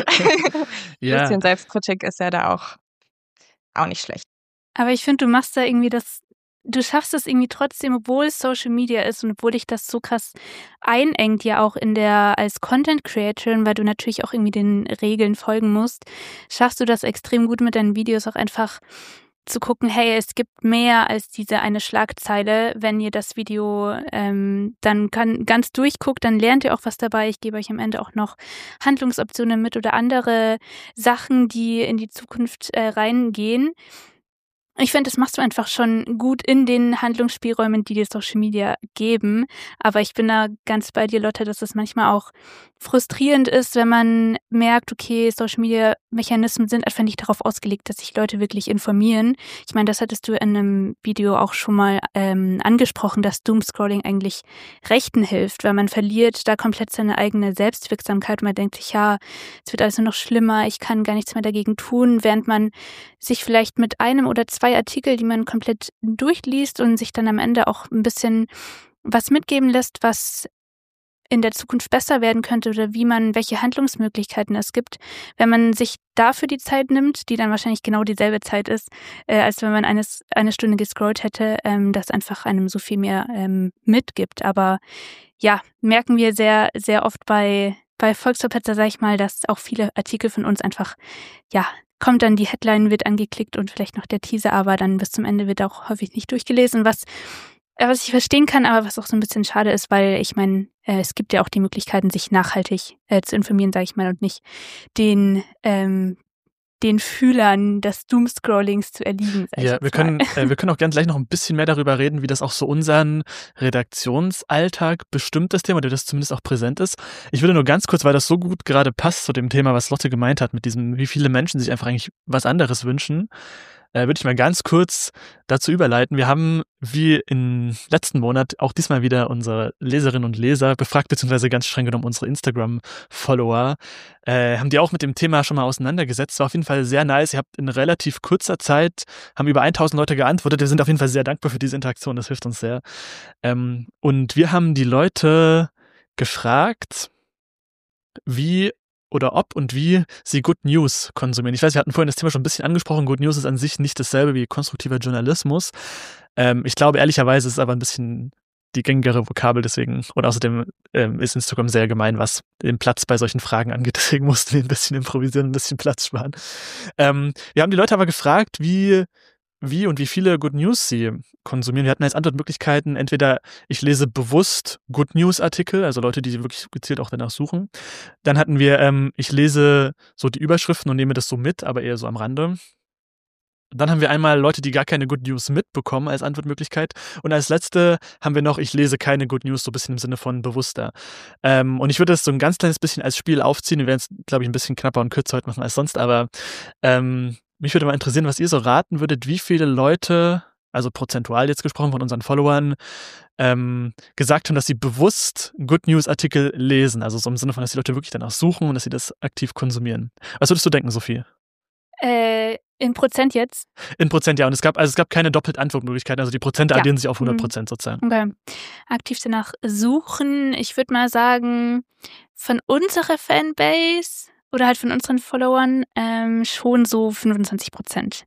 Ja, bisschen Selbstkritik ist ja da auch nicht schlecht. Aber ich finde, du machst da irgendwie du schaffst es irgendwie trotzdem, obwohl es Social Media ist und obwohl dich das so krass einengt, ja auch als Content Creatorin, weil du natürlich auch irgendwie den Regeln folgen musst, schaffst du das extrem gut mit deinen Videos auch einfach zu gucken, hey, es gibt mehr als diese eine Schlagzeile. Wenn ihr das Video dann ganz durchguckt, dann lernt ihr auch was dabei. Ich gebe euch am Ende auch noch Handlungsoptionen mit oder andere Sachen, die in die Zukunft reingehen. Ich finde, das machst du einfach schon gut in den Handlungsspielräumen, die dir Social Media geben. Aber ich bin da ganz bei dir, Lotte, dass es manchmal auch frustrierend ist, wenn man merkt, okay, Social Media Mechanismen sind einfach nicht darauf ausgelegt, dass sich Leute wirklich informieren. Ich meine, das hattest du in einem Video auch schon mal angesprochen, dass Doomscrolling eigentlich Rechten hilft, weil man verliert da komplett seine eigene Selbstwirksamkeit und man denkt sich, ja, es wird alles nur noch schlimmer, ich kann gar nichts mehr dagegen tun, während man sich vielleicht mit einem oder 2 Artikel, die man komplett durchliest und sich dann am Ende auch ein bisschen was mitgeben lässt, was in der Zukunft besser werden könnte oder welche Handlungsmöglichkeiten es gibt, wenn man sich dafür die Zeit nimmt, die dann wahrscheinlich genau dieselbe Zeit ist, als wenn man eine Stunde gescrollt hätte, das einfach einem so viel mehr mitgibt. Aber ja, merken wir sehr, sehr oft bei Volksverpetzer, sag ich mal, dass auch viele Artikel von uns einfach, ja, kommt dann die Headline, wird angeklickt und vielleicht noch der Teaser, aber dann bis zum Ende wird auch häufig nicht durchgelesen, was ich verstehen kann, aber was auch so ein bisschen schade ist, weil ich meine, es gibt ja auch die Möglichkeiten, sich nachhaltig zu informieren, sage ich mal, und nicht den Fühlern des Doomscrollings zu erliegen. Ja, wir können auch gern gleich noch ein bisschen mehr darüber reden, wie das auch so unseren Redaktionsalltag bestimmt, das Thema, oder das zumindest auch präsent ist. Ich würde nur ganz kurz, weil das so gut gerade passt zu dem Thema, was Lotte gemeint hat, mit diesem, wie viele Menschen sich einfach eigentlich was anderes wünschen, würde ich mal ganz kurz dazu überleiten. Wir haben, wie im letzten Monat, auch diesmal wieder unsere Leserinnen und Leser befragt, beziehungsweise ganz streng genommen unsere Instagram-Follower. Haben die auch mit dem Thema schon mal auseinandergesetzt. War auf jeden Fall sehr nice. Ihr habt in relativ kurzer Zeit, haben über 1000 Leute geantwortet. Wir sind auf jeden Fall sehr dankbar für diese Interaktion. Das hilft uns sehr. Und wir haben die Leute gefragt, wie oder ob und wie sie Good News konsumieren. Ich weiß, wir hatten vorhin das Thema schon ein bisschen angesprochen. Good News ist an sich nicht dasselbe wie konstruktiver Journalismus. Ich glaube, ehrlicherweise ist es aber ein bisschen die gängigere Vokabel, deswegen, und außerdem ist Instagram sehr gemein, was den Platz bei solchen Fragen angeht. Deswegen mussten wir ein bisschen improvisieren, ein bisschen Platz sparen. Wir haben die Leute aber gefragt, wie und wie viele Good News sie konsumieren. Wir hatten als Antwortmöglichkeiten entweder ich lese bewusst Good News Artikel, also Leute, die wirklich gezielt auch danach suchen. Dann hatten wir ich lese so die Überschriften und nehme das so mit, aber eher so am Rande. Dann haben wir einmal Leute, die gar keine Good News mitbekommen als Antwortmöglichkeit. Und als letzte haben wir noch, ich lese keine Good News, so ein bisschen im Sinne von bewusster. Und ich würde das so ein ganz kleines bisschen als Spiel aufziehen. Wir werden es, glaube ich, ein bisschen knapper und kürzer heute machen als sonst. Aber mich würde mal interessieren, was ihr so raten würdet, wie viele Leute, also prozentual jetzt gesprochen von unseren Followern, gesagt haben, dass sie bewusst Good News-Artikel lesen. Also so im Sinne von, dass die Leute wirklich danach suchen und dass sie das aktiv konsumieren. Was würdest du denken, Sophie? In Prozent jetzt? In Prozent, ja. Und es gab keine Doppelt-Antwortmöglichkeiten. Also die Prozente Ja. addieren sich auf 100% sozusagen. Okay. Aktiv danach suchen. Ich würde mal sagen, von unserer Fanbase oder halt von unseren Followern schon so 25%.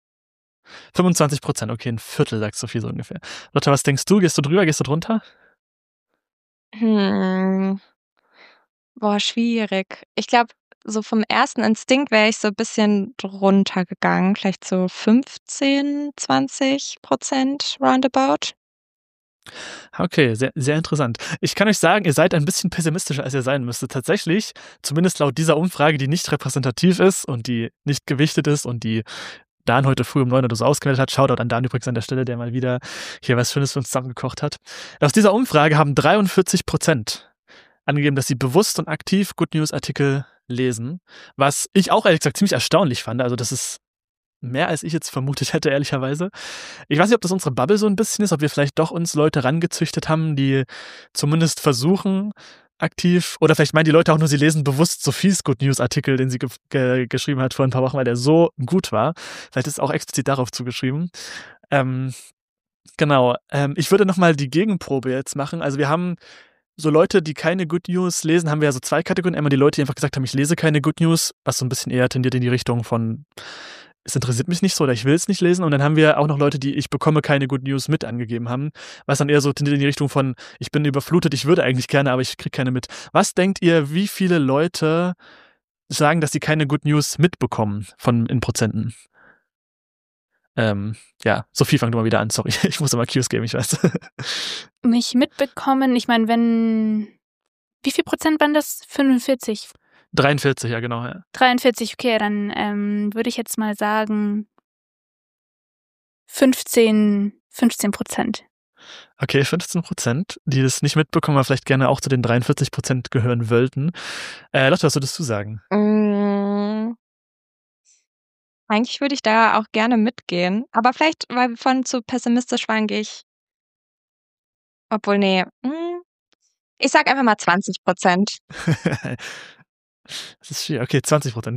25%, okay, ein Viertel, sagt Sophie so ungefähr. Lotta, was denkst du? Gehst du drüber, gehst du drunter? Boah, schwierig. Ich glaube, so vom ersten Instinkt wäre ich so ein bisschen drunter gegangen. Vielleicht so 15-20% roundabout. Okay, sehr, sehr interessant. Ich kann euch sagen, ihr seid ein bisschen pessimistischer, als ihr sein müsstet. Tatsächlich, zumindest laut dieser Umfrage, die nicht repräsentativ ist und die nicht gewichtet ist und die Dan heute früh um 9 Uhr so ausgemeldet hat. Shoutout an Dan übrigens an der Stelle, der mal wieder hier was Schönes für uns zusammengekocht hat. Aus dieser Umfrage haben 43% angegeben, dass sie bewusst und aktiv Good News-Artikel lesen, was ich auch ehrlich gesagt ziemlich erstaunlich fand. Also das ist mehr, als ich jetzt vermutet hätte, ehrlicherweise. Ich weiß nicht, ob das unsere Bubble so ein bisschen ist, ob wir vielleicht doch uns Leute rangezüchtet haben, die zumindest versuchen, aktiv, oder vielleicht meinen die Leute auch nur, sie lesen bewusst Sophies Good News-Artikel, den sie geschrieben hat vor ein paar Wochen, weil der so gut war. Vielleicht ist es auch explizit darauf zugeschrieben. Genau. Ich würde nochmal die Gegenprobe jetzt machen. Also wir haben so Leute, die keine Good News lesen, haben wir ja so zwei Kategorien. Einmal die Leute, die einfach gesagt haben, ich lese keine Good News, was so ein bisschen eher tendiert in die Richtung von, es interessiert mich nicht so oder ich will es nicht lesen. Und dann haben wir auch noch Leute, die ich bekomme keine Good News mit angegeben haben, was dann eher so tendiert in die Richtung von, ich bin überflutet, ich würde eigentlich gerne, aber ich kriege keine mit. Was denkt ihr, wie viele Leute sagen, dass sie keine Good News mitbekommen in Prozenten? Ja, Sophie, fang du mal wieder an, sorry. Ich muss immer Cues geben, ich weiß. Mich mitbekommen, ich meine, wie viel Prozent waren das? 45? 43, ja genau. Ja. 43, okay, dann würde ich jetzt mal sagen 15%. Okay, 15%, die das nicht mitbekommen, aber vielleicht gerne auch zu den 43% gehören wollten. Lotte, was würdest du sagen? Eigentlich würde ich da auch gerne mitgehen. Aber vielleicht, weil wir vorhin zu pessimistisch waren, gehe ich. Obwohl, nee. Ich sag einfach mal 20%. Das ist schwierig. Okay, 20%.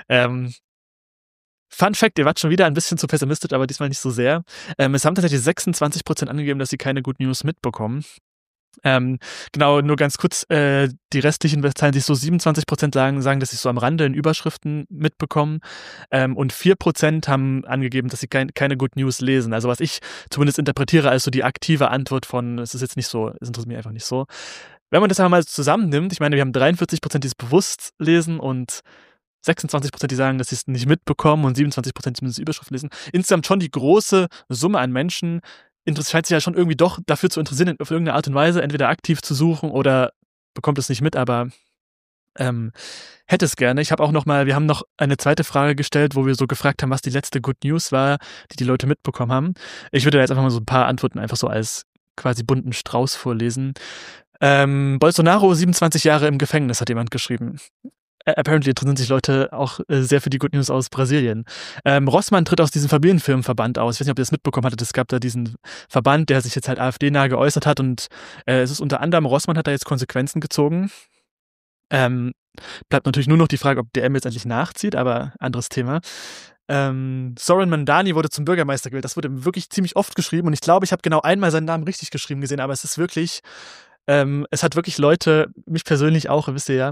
Fun Fact, ihr wart schon wieder ein bisschen zu pessimistisch, aber diesmal nicht so sehr. Es haben tatsächlich 26% angegeben, dass sie keine Good News mitbekommen. Genau, nur ganz kurz, die restlichen teilen sich so 27% sagen, dass sie so am Rande in Überschriften mitbekommen, und 4% haben angegeben, dass sie keine Good News lesen. Also was ich zumindest interpretiere als so die aktive Antwort von, es ist jetzt nicht so, es interessiert mich einfach nicht so. Wenn man das aber mal zusammennimmt, ich meine, wir haben 43%, die es bewusst lesen und 26%, die sagen, dass sie es nicht mitbekommen und 27%, die zumindest die Überschrift lesen. Insgesamt schon die große Summe an Menschen scheint sich ja schon irgendwie doch dafür zu interessieren, auf irgendeine Art und Weise entweder aktiv zu suchen oder bekommt es nicht mit, aber hätte es gerne. Wir haben noch eine zweite Frage gestellt, wo wir so gefragt haben, was die letzte Good News war, die Leute mitbekommen haben. Ich würde da jetzt einfach mal so ein paar Antworten einfach so als quasi bunten Strauß vorlesen. Bolsonaro 27 Jahre im Gefängnis, hat jemand geschrieben. Apparently interessieren sich Leute auch sehr für die Good News aus Brasilien. Rossmann tritt aus diesem Familienfirmenverband aus. Ich weiß nicht, ob ihr das mitbekommen hattet. Es gab da diesen Verband, der sich jetzt halt AfD-nah geäußert hat und es ist unter anderem, Rossmann hat da jetzt Konsequenzen gezogen. Bleibt natürlich nur noch die Frage, ob DM jetzt endlich nachzieht, aber anderes Thema. Soren Mandani wurde zum Bürgermeister gewählt. Das wurde wirklich ziemlich oft geschrieben und ich glaube, ich habe genau einmal seinen Namen richtig geschrieben gesehen, aber es ist wirklich, es hat wirklich Leute, mich persönlich auch, wisst ihr ja,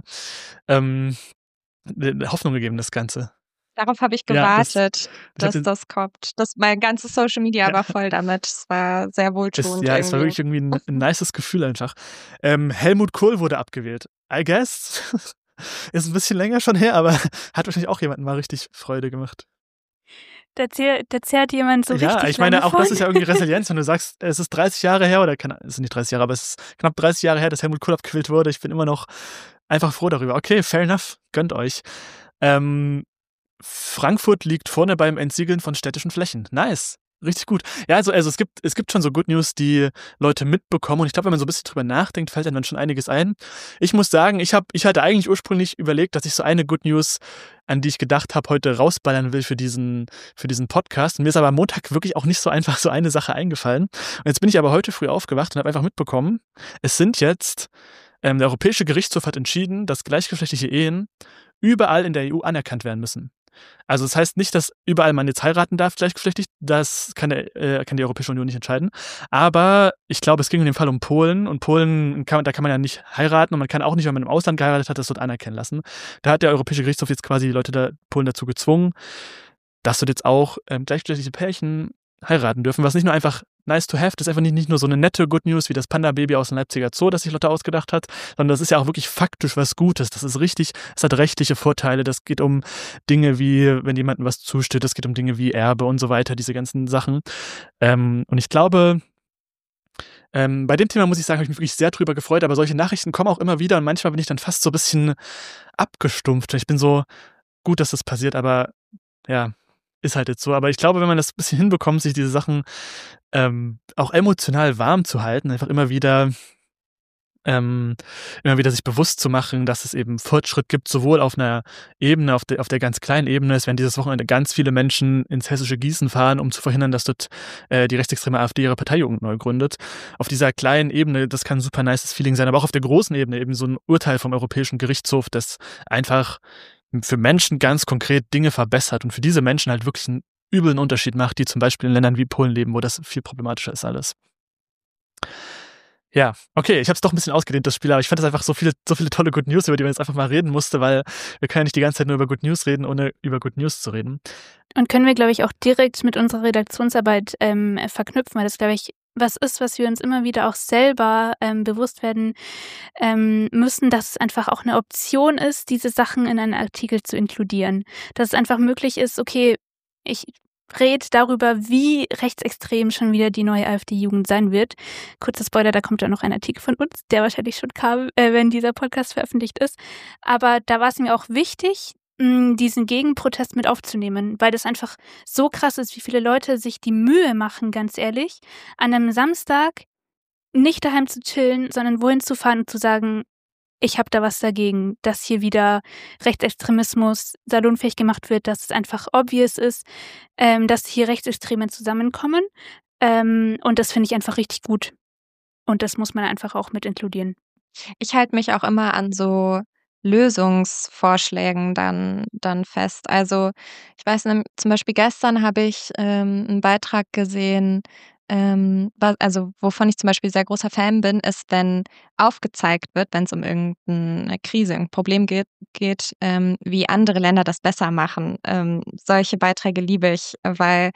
Hoffnung gegeben, das Ganze. Darauf habe ich gewartet, dass das kommt. Mein ganzes Social Media war voll damit. Es war sehr wohltuend. Es war wirklich irgendwie ein nices Gefühl einfach. Helmut Kohl wurde abgewählt. I guess. Ist ein bisschen länger schon her, aber hat wahrscheinlich auch jemanden mal richtig Freude gemacht. Da zehrt jemand so richtig. Ja, ich meine, auch das ist ja irgendwie Resilienz, wenn du sagst, es ist 30 Jahre her, es ist nicht 30 Jahre, aber es ist knapp 30 Jahre her, dass Helmut Kohl abgewählt wurde. Ich bin immer noch einfach froh darüber. Okay, fair enough, gönnt euch. Frankfurt liegt vorne beim Entsiegeln von städtischen Flächen. Nice. Richtig gut. Ja, also es gibt schon so Good News, die Leute mitbekommen. Und ich glaube, wenn man so ein bisschen drüber nachdenkt, fällt einem dann schon einiges ein. Ich muss sagen, ich hatte eigentlich ursprünglich überlegt, dass ich so eine Good News, an die ich gedacht habe, heute rausballern will für diesen Podcast. Und mir ist aber am Montag wirklich auch nicht so einfach so eine Sache eingefallen. Und jetzt bin ich aber heute früh aufgewacht und habe einfach mitbekommen, es sind jetzt, der Europäische Gerichtshof hat entschieden, dass gleichgeschlechtliche Ehen überall in der EU anerkannt werden müssen. Also das heißt nicht, dass überall man jetzt heiraten darf gleichgeschlechtlich, das kann die Europäische Union nicht entscheiden. Aber ich glaube, es ging in dem Fall um Polen und Polen, da kann man ja nicht heiraten und man kann auch nicht, wenn man im Ausland geheiratet hat, das dort anerkennen lassen. Da hat der Europäische Gerichtshof jetzt quasi die Leute Polen dazu gezwungen, dass dort jetzt auch gleichgeschlechtliche Pärchen heiraten dürfen, was nicht nur einfach nice to have, das ist einfach nicht nur so eine nette Good News wie das Panda-Baby aus dem Leipziger Zoo, das sich Lotte ausgedacht hat, sondern das ist ja auch wirklich faktisch was Gutes. Das ist richtig, es hat rechtliche Vorteile, das geht um Dinge wie, wenn jemandem was zusteht, das geht um Dinge wie Erbe und so weiter, diese ganzen Sachen. Und ich glaube, bei dem Thema muss ich sagen, habe ich mich wirklich sehr drüber gefreut, aber solche Nachrichten kommen auch immer wieder und manchmal bin ich dann fast so ein bisschen abgestumpft. Ich bin so, gut, dass das passiert, aber ja, ist halt jetzt so. Aber ich glaube, wenn man das ein bisschen hinbekommt, sich diese Sachen auch emotional warm zu halten, einfach immer wieder sich bewusst zu machen, dass es eben Fortschritt gibt, sowohl auf einer Ebene, auf der ganz kleinen Ebene. Es werden dieses Wochenende ganz viele Menschen ins hessische Gießen fahren, um zu verhindern, dass dort die rechtsextreme AfD ihre Parteijugend neu gründet. Auf dieser kleinen Ebene, das kann ein super nices Feeling sein, aber auch auf der großen Ebene eben so ein Urteil vom Europäischen Gerichtshof, das einfach für Menschen ganz konkret Dinge verbessert und für diese Menschen halt wirklich einen üblen Unterschied macht, die zum Beispiel in Ländern wie Polen leben, wo das viel problematischer ist alles. Ja, okay, ich habe es doch ein bisschen ausgedehnt, das Spiel, aber ich fand das einfach so viele tolle Good News, über die man jetzt einfach mal reden musste, weil wir können ja nicht die ganze Zeit nur über Good News reden, ohne über Good News zu reden. Und können wir, glaube ich, auch direkt mit unserer Redaktionsarbeit verknüpfen, weil das, glaube ich, was ist, was wir uns immer wieder auch selber bewusst werden müssen, dass es einfach auch eine Option ist, diese Sachen in einen Artikel zu inkludieren. Dass es einfach möglich ist, okay, ich rede darüber, wie rechtsextrem schon wieder die neue AfD-Jugend sein wird. Kurzer Spoiler, da kommt ja noch ein Artikel von uns, der wahrscheinlich schon kam, wenn dieser Podcast veröffentlicht ist. Aber da war es mir auch wichtig, diesen Gegenprotest mit aufzunehmen, weil das einfach so krass ist, wie viele Leute sich die Mühe machen, ganz ehrlich, an einem Samstag nicht daheim zu chillen, sondern wohin zu fahren und zu sagen, ich habe da was dagegen, dass hier wieder Rechtsextremismus salonfähig gemacht wird, dass es einfach obvious ist, dass hier Rechtsextreme zusammenkommen. Und das finde ich einfach richtig gut. Und das muss man einfach auch mit inkludieren. Ich halte mich auch immer an so Lösungsvorschlägen dann fest. Also ich weiß, zum Beispiel gestern habe ich einen Beitrag gesehen, wovon ich zum Beispiel sehr großer Fan bin, ist, wenn aufgezeigt wird, wenn es um irgendeine Krise, irgendein Problem geht, wie andere Länder das besser machen. Solche Beiträge liebe ich, weil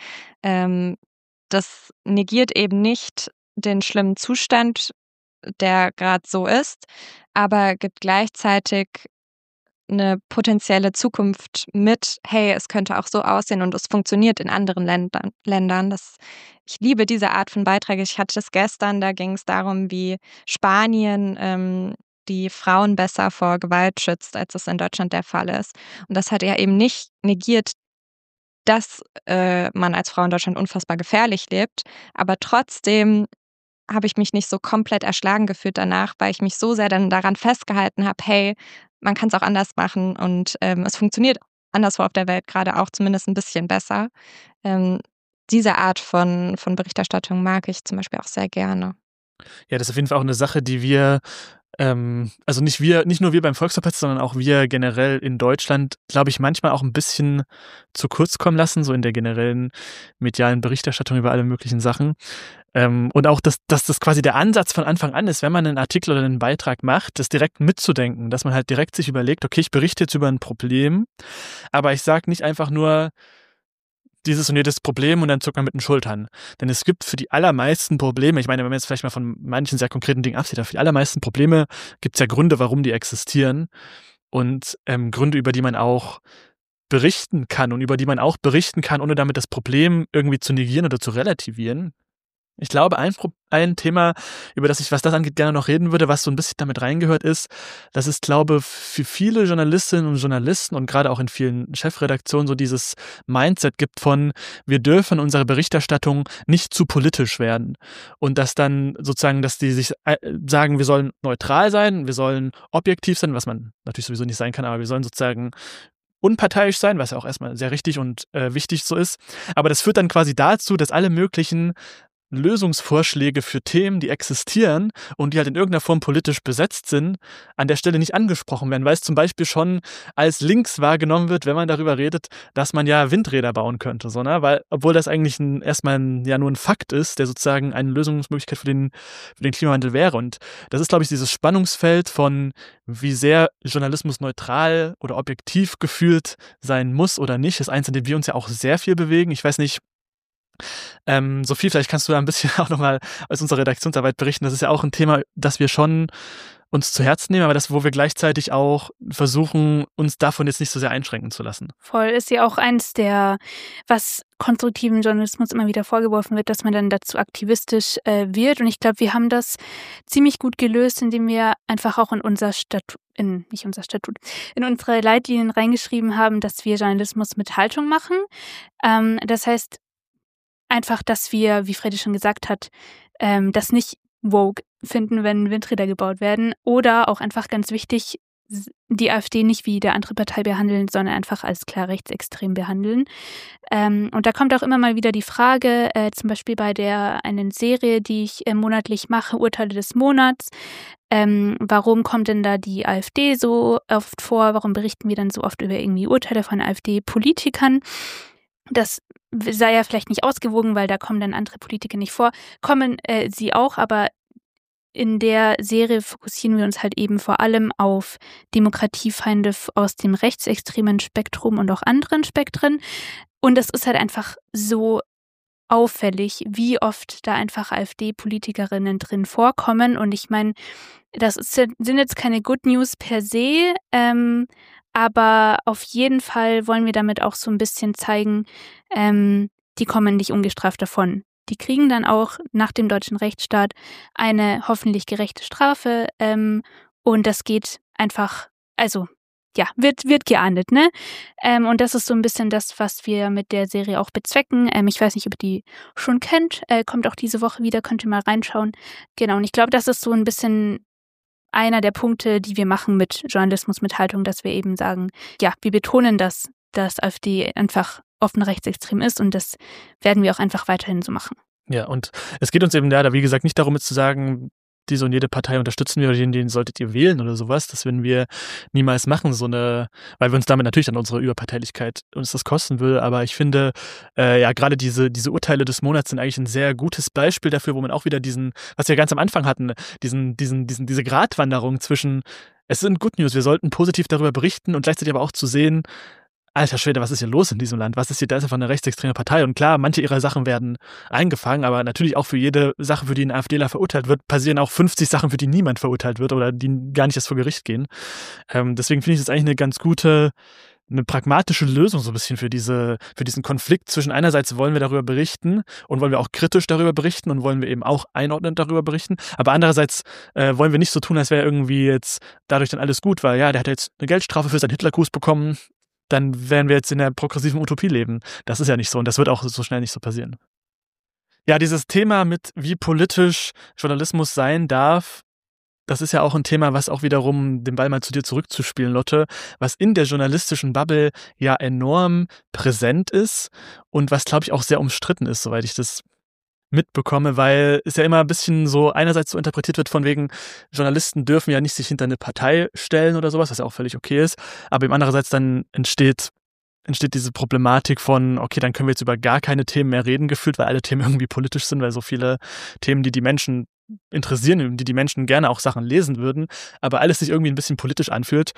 das negiert eben nicht den schlimmen Zustand, der gerade so ist, aber gibt gleichzeitig eine potenzielle Zukunft mit, hey, es könnte auch so aussehen und es funktioniert in anderen Ländern. Ich liebe diese Art von Beiträgen. Ich hatte das gestern, da ging es darum, wie Spanien die Frauen besser vor Gewalt schützt, als es in Deutschland der Fall ist. Und das hat ja eben nicht negiert, dass man als Frau in Deutschland unfassbar gefährlich lebt, aber trotzdem habe ich mich nicht so komplett erschlagen gefühlt danach, weil ich mich so sehr dann daran festgehalten habe, hey, man kann es auch anders machen und es funktioniert anderswo auf der Welt gerade auch zumindest ein bisschen besser. Diese Art von Berichterstattung mag ich zum Beispiel auch sehr gerne. Ja, das ist auf jeden Fall auch eine Sache, die wir, also nicht nur wir beim Volksverpetzer, sondern auch wir generell in Deutschland, glaube ich, manchmal auch ein bisschen zu kurz kommen lassen, so in der generellen medialen Berichterstattung über alle möglichen Sachen. Und auch, dass das quasi der Ansatz von Anfang an ist, wenn man einen Artikel oder einen Beitrag macht, das direkt mitzudenken, dass man halt direkt sich überlegt, okay, ich berichte jetzt über ein Problem, aber ich sage nicht einfach nur dieses und jedes Problem und dann zuckt man mit den Schultern. Denn es gibt für die allermeisten Probleme, ich meine, wenn man jetzt vielleicht mal von manchen sehr konkreten Dingen absieht, aber für die allermeisten Probleme gibt es ja Gründe, warum die existieren und Gründe, über die man auch berichten kann und über die man auch berichten kann, ohne damit das Problem irgendwie zu negieren oder zu relativieren. Ich glaube, ein Thema, über das ich, was das angeht, gerne noch reden würde, was so ein bisschen damit reingehört, ist, dass es, glaube, für viele Journalistinnen und Journalisten und gerade auch in vielen Chefredaktionen so dieses Mindset gibt von, wir dürfen unsere Berichterstattung nicht zu politisch werden. Und dass dann sozusagen, dass die sich sagen, wir sollen neutral sein, wir sollen objektiv sein, was man natürlich sowieso nicht sein kann, aber wir sollen sozusagen unparteiisch sein, was ja auch erstmal sehr richtig und wichtig so ist. Aber das führt dann quasi dazu, dass alle möglichen Lösungsvorschläge für Themen, die existieren und die halt in irgendeiner Form politisch besetzt sind, an der Stelle nicht angesprochen werden, weil es zum Beispiel schon als links wahrgenommen wird, wenn man darüber redet, dass man ja Windräder bauen könnte, so, ne? Weil, obwohl das eigentlich erstmal nur ein Fakt ist, der sozusagen eine Lösungsmöglichkeit für den Klimawandel wäre. Und das ist, glaube ich, dieses Spannungsfeld von, wie sehr Journalismus neutral oder objektiv gefühlt sein muss oder nicht, ist eins, in dem wir uns ja auch sehr viel bewegen. Ich weiß nicht, Sophie, vielleicht kannst du da ein bisschen auch nochmal aus unserer Redaktionsarbeit berichten. Das ist ja auch ein Thema, das wir schon uns zu Herzen nehmen, aber das, wo wir gleichzeitig auch versuchen, uns davon jetzt nicht so sehr einschränken zu lassen. Voll, ist ja auch eins der, was konstruktiven Journalismus immer wieder vorgeworfen wird, dass man dann dazu aktivistisch wird. Und ich glaube, wir haben das ziemlich gut gelöst, indem wir einfach auch in unsere Leitlinien reingeschrieben haben, dass wir Journalismus mit Haltung machen. Das heißt, einfach, dass wir, wie Freddy schon gesagt hat, das nicht woke finden, wenn Windräder gebaut werden. Oder auch einfach ganz wichtig, die AfD nicht wie der andere Partei behandeln, sondern einfach als klar rechtsextrem behandeln. Und da kommt auch immer mal wieder die Frage, zum Beispiel bei einen Serie, die ich monatlich mache, Urteile des Monats, warum kommt denn da die AfD so oft vor? Warum berichten wir dann so oft über irgendwie Urteile von AfD-Politikern? Das sei ja vielleicht nicht ausgewogen, weil da kommen dann andere Politiker nicht vor. Kommen sie auch, aber in der Serie fokussieren wir uns halt eben vor allem auf Demokratiefeinde aus dem rechtsextremen Spektrum und auch anderen Spektren. Und es ist halt einfach so auffällig, wie oft da einfach AfD-Politikerinnen drin vorkommen. Und ich meine, das sind jetzt keine Good News per se, aber auf jeden Fall wollen wir damit auch so ein bisschen zeigen, die kommen nicht ungestraft davon. Die kriegen dann auch nach dem deutschen Rechtsstaat eine hoffentlich gerechte Strafe. Und das geht einfach, also ja, wird geahndet, ne? Und das ist so ein bisschen das, was wir mit der Serie auch bezwecken. Ich weiß nicht, ob ihr die schon kennt. Kommt auch diese Woche wieder, könnt ihr mal reinschauen. Genau, und ich glaube, das ist so ein bisschen einer der Punkte, die wir machen mit Journalismus mit Haltung, dass wir eben sagen, ja, wir betonen, dass AfD einfach offen rechtsextrem ist und das werden wir auch einfach weiterhin so machen. Ja, und es geht uns eben da, wie gesagt, nicht darum, jetzt zu sagen, diese und jede Partei unterstützen wir oder den solltet ihr wählen oder sowas. Das werden wir niemals machen, weil wir uns damit natürlich an unsere Überparteilichkeit uns das kosten will. Aber ich finde, gerade diese Urteile des Monats sind eigentlich ein sehr gutes Beispiel dafür, wo man auch wieder was wir ganz am Anfang hatten, diese Gratwanderung zwischen, es sind Good News, wir sollten positiv darüber berichten und gleichzeitig aber auch zu sehen, alter Schwede, was ist hier los in diesem Land? Was ist hier? Da ist einfach eine rechtsextreme Partei. Und klar, manche ihrer Sachen werden eingefangen, aber natürlich auch für jede Sache, für die ein AfDler verurteilt wird, passieren auch 50 Sachen, für die niemand verurteilt wird oder die gar nicht erst vor Gericht gehen. Deswegen finde ich das eigentlich eine ganz gute, eine pragmatische Lösung so ein bisschen für diesen Konflikt zwischen einerseits wollen wir darüber berichten und wollen wir auch kritisch darüber berichten und wollen wir eben auch einordnend darüber berichten, aber andererseits wollen wir nicht so tun, als wäre irgendwie jetzt dadurch dann alles gut, weil ja, der hat jetzt eine Geldstrafe für seinen Hitlergruß bekommen, dann werden wir jetzt in der progressiven Utopie leben. Das ist ja nicht so und das wird auch so schnell nicht so passieren. Ja, dieses Thema mit, wie politisch Journalismus sein darf, das ist ja auch ein Thema, was auch wiederum, den Ball mal zu dir zurückzuspielen, Lotte, was in der journalistischen Bubble ja enorm präsent ist und was, glaube ich, auch sehr umstritten ist, soweit ich das mitbekomme, weil es ja immer ein bisschen so einerseits so interpretiert wird von wegen, Journalisten dürfen ja nicht sich hinter eine Partei stellen oder sowas, was ja auch völlig okay ist, aber eben andererseits dann entsteht diese Problematik von, okay, dann können wir jetzt über gar keine Themen mehr reden gefühlt, weil alle Themen irgendwie politisch sind, weil so viele Themen, die Menschen interessieren, die Menschen gerne auch Sachen lesen würden, aber alles sich irgendwie ein bisschen politisch anfühlt.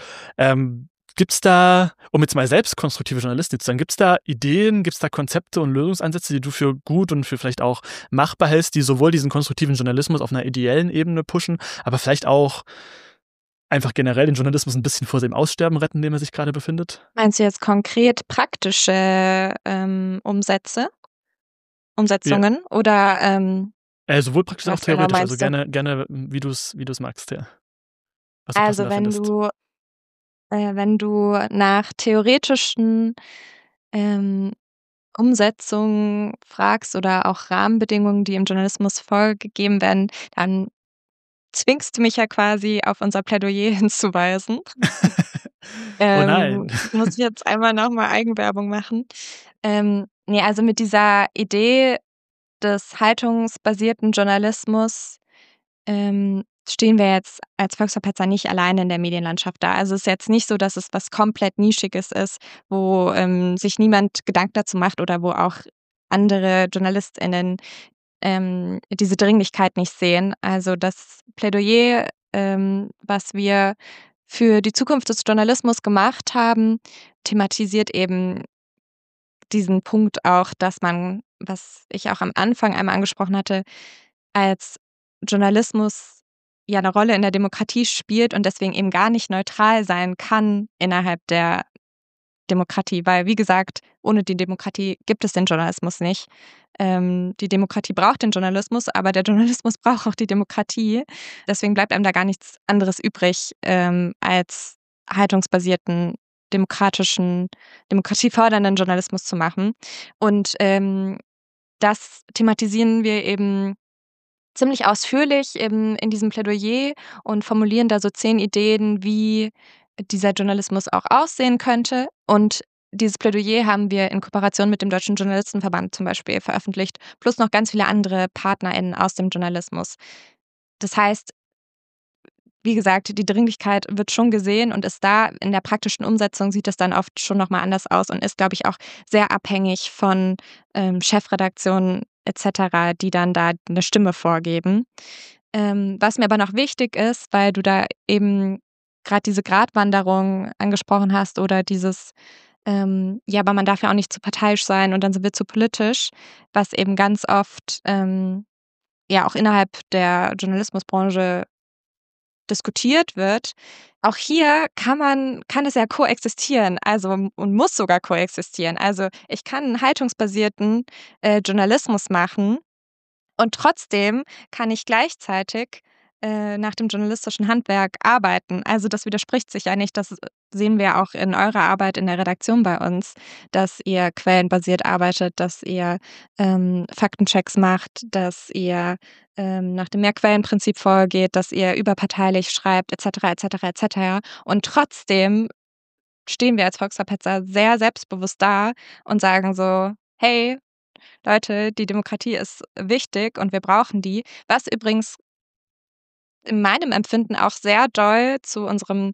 Gibt's da, um jetzt mal selbst konstruktive Journalistin zu sein, gibt's da Ideen, gibt's da Konzepte und Lösungsansätze, die du für gut und für vielleicht auch machbar hältst, die sowohl diesen konstruktiven Journalismus auf einer ideellen Ebene pushen, aber vielleicht auch einfach generell den Journalismus ein bisschen vor dem Aussterben retten, in dem er sich gerade befindet? Meinst du jetzt konkret praktische Umsetzungen? Ja. Oder Sowohl praktisch als auch Was genau theoretisch. Also meinst du? gerne, wie du es magst, ja. Was du Also passender findest. wenn du nach theoretischen ähm, Umsetzungen fragst oder auch Rahmenbedingungen, die im Journalismus vorgegeben werden, dann zwingst du mich ja quasi auf unser Plädoyer hinzuweisen. Oh nein. Muss ich jetzt einmal noch mal Eigenwerbung machen. Ne, also mit dieser Idee des haltungsbasierten Journalismus stehen wir jetzt als Volksverpetzer nicht alleine in der Medienlandschaft da. Also es ist jetzt nicht so, dass es was komplett Nischiges ist, wo sich niemand Gedanken dazu macht oder wo auch andere JournalistInnen diese Dringlichkeit nicht sehen. Also das Plädoyer, was wir für die Zukunft des Journalismus gemacht haben, thematisiert eben diesen Punkt auch, dass man, was ich auch am Anfang einmal angesprochen hatte, als Journalismus ja eine Rolle in der Demokratie spielt und deswegen eben gar nicht neutral sein kann innerhalb der Demokratie, weil, wie gesagt, ohne die Demokratie gibt es den Journalismus nicht. Die Demokratie braucht den Journalismus, aber der Journalismus braucht auch die Demokratie. Deswegen bleibt einem da gar nichts anderes übrig, als haltungsbasierten, demokratiefördernden Journalismus zu machen. Und das thematisieren wir eben ziemlich ausführlich in diesem Plädoyer und formulieren da so 10 Ideen, wie dieser Journalismus auch aussehen könnte. Und dieses Plädoyer haben wir in Kooperation mit dem Deutschen Journalistenverband zum Beispiel veröffentlicht, plus noch ganz viele andere PartnerInnen aus dem Journalismus. Das heißt, wie gesagt, die Dringlichkeit wird schon gesehen und ist da. In der praktischen Umsetzung sieht das dann oft schon nochmal anders aus und ist, glaube ich, auch sehr abhängig von Chefredaktionen etc., die dann da eine Stimme vorgeben. Was mir aber noch wichtig ist, weil du da eben gerade diese Gratwanderung angesprochen hast oder dieses, ja, aber man darf ja auch nicht zu parteiisch sein und dann sind wir zu politisch, was eben ganz oft ja auch innerhalb der Journalismusbranche diskutiert wird. Auch hier kann es ja koexistieren, also und muss sogar koexistieren. Also ich kann einen haltungsbasierten Journalismus machen und trotzdem kann ich gleichzeitig nach dem journalistischen Handwerk arbeiten. Also das widerspricht sich ja nicht. Das sehen wir auch in eurer Arbeit in der Redaktion bei uns, dass ihr quellenbasiert arbeitet, dass ihr Faktenchecks macht, dass ihr nach dem Mehrquellenprinzip vorgeht, dass ihr überparteilich schreibt, etc., etc., etc. Und trotzdem stehen wir als Volksverpetzer sehr selbstbewusst da und sagen so, hey, Leute, die Demokratie ist wichtig und wir brauchen die. Was übrigens in meinem Empfinden auch sehr doll zu unserer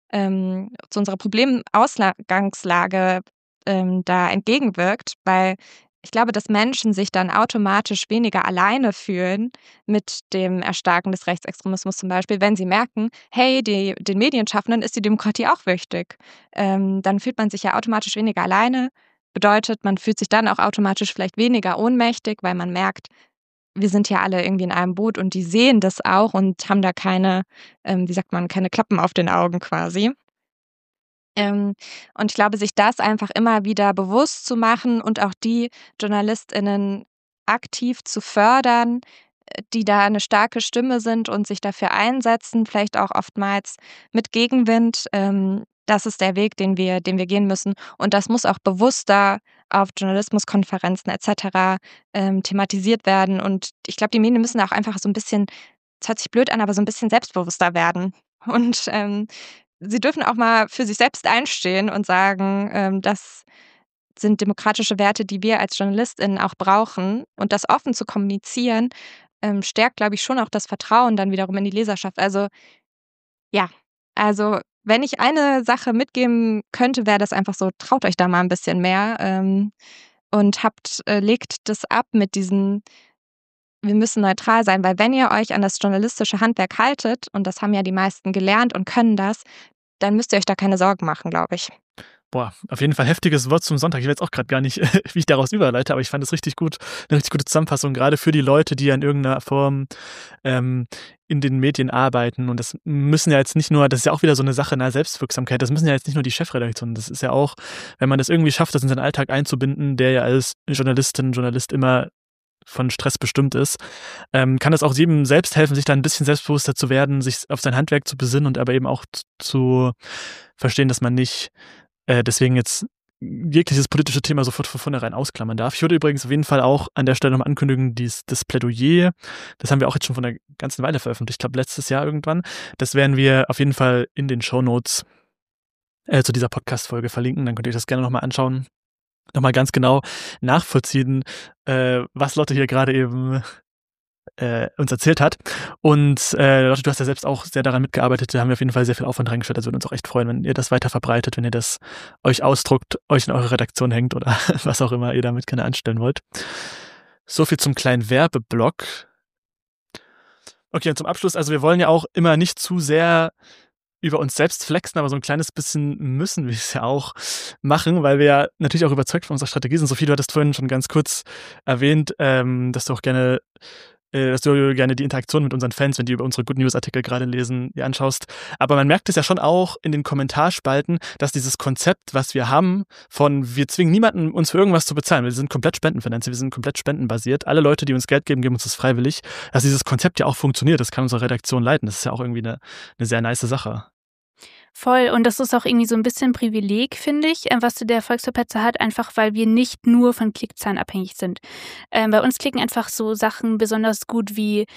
Problemausgangslage da entgegenwirkt, weil ich glaube, dass Menschen sich dann automatisch weniger alleine fühlen mit dem Erstarken des Rechtsextremismus zum Beispiel, wenn sie merken, hey, den Medienschaffenden ist die Demokratie auch wichtig. Dann fühlt man sich ja automatisch weniger alleine. Bedeutet, man fühlt sich dann auch automatisch vielleicht weniger ohnmächtig, weil man merkt, wir sind ja alle irgendwie in einem Boot und die sehen das auch und haben da keine, wie sagt man, keine Klappen auf den Augen quasi. Und ich glaube, sich das einfach immer wieder bewusst zu machen und auch die JournalistInnen aktiv zu fördern, die da eine starke Stimme sind und sich dafür einsetzen, vielleicht auch oftmals mit Gegenwind. Das ist der Weg, den wir gehen müssen. Und das muss auch bewusster auf Journalismuskonferenzen etc. Thematisiert werden. Und ich glaube, die Medien müssen auch einfach so ein bisschen, es hört sich blöd an, aber so ein bisschen selbstbewusster werden. Und sie dürfen auch mal für sich selbst einstehen und sagen, das sind demokratische Werte, die wir als JournalistInnen auch brauchen. Und das offen zu kommunizieren, stärkt, glaube ich, schon auch das Vertrauen dann wiederum in die Leserschaft. Also ja, also wenn ich eine Sache mitgeben könnte, wäre das einfach so, traut euch da mal ein bisschen mehr und legt das ab mit diesen, wir müssen neutral sein, weil wenn ihr euch an das journalistische Handwerk haltet, und das haben ja die meisten gelernt und können das, dann müsst ihr euch da keine Sorgen machen, glaube ich. Boah, auf jeden Fall heftiges Wort zum Sonntag. Ich weiß auch gerade gar nicht, wie ich daraus überleite, aber ich fand es richtig gut, eine richtig gute Zusammenfassung, gerade für die Leute, die ja in irgendeiner Form in den Medien arbeiten. Und das müssen ja jetzt nicht nur, das ist ja auch wieder so eine Sache in der Selbstwirksamkeit, das müssen ja jetzt nicht nur die Chefredaktionen, das ist ja auch, wenn man das irgendwie schafft, das in seinen Alltag einzubinden, der ja als Journalistin, Journalist immer von Stress bestimmt ist, kann es auch jedem selbst helfen, sich da ein bisschen selbstbewusster zu werden, sich auf sein Handwerk zu besinnen und aber eben auch zu verstehen, dass man nicht deswegen jetzt jegliches politische Thema sofort von vornherein ausklammern darf. Ich würde übrigens auf jeden Fall auch an der Stelle nochmal ankündigen, das Plädoyer, das haben wir auch jetzt schon von einer ganzen Weile veröffentlicht, ich glaube letztes Jahr irgendwann, das werden wir auf jeden Fall in den Shownotes zu dieser Podcast-Folge verlinken, dann könnt ihr euch das gerne nochmal anschauen, nochmal ganz genau nachvollziehen, was Lotte hier gerade eben uns erzählt hat. Und Lotte, du hast ja selbst auch sehr daran mitgearbeitet, da haben wir auf jeden Fall sehr viel Aufwand reingestellt, also würden uns auch echt freuen, wenn ihr das weiter verbreitet, wenn ihr das euch ausdruckt, euch in eure Redaktion hängt oder was auch immer ihr damit gerne anstellen wollt. So viel zum kleinen Werbeblock. Okay, und zum Abschluss, also wir wollen ja auch immer nicht zu sehr über uns selbst flexen, aber so ein kleines bisschen müssen wir es ja auch machen, weil wir ja natürlich auch überzeugt von unserer Strategie sind. Sophie, du hattest vorhin schon ganz kurz erwähnt, dass du gerne die Interaktion mit unseren Fans, wenn die über unsere Good News-Artikel gerade lesen, dir anschaust. Aber man merkt es ja schon auch in den Kommentarspalten, dass dieses Konzept, was wir haben, von wir zwingen niemanden, uns für irgendwas zu bezahlen, wir sind komplett spendenfinanziert, wir sind komplett spendenbasiert, alle Leute, die uns Geld geben, geben uns das freiwillig, dass dieses Konzept ja auch funktioniert, das kann unsere Redaktion leiten, das ist ja auch irgendwie eine sehr nice Sache. Voll. Und das ist auch irgendwie so ein bisschen Privileg, finde ich, was der Volksverpetzer hat, einfach weil wir nicht nur von Klickzahlen abhängig sind. Bei uns klicken einfach so Sachen besonders gut wie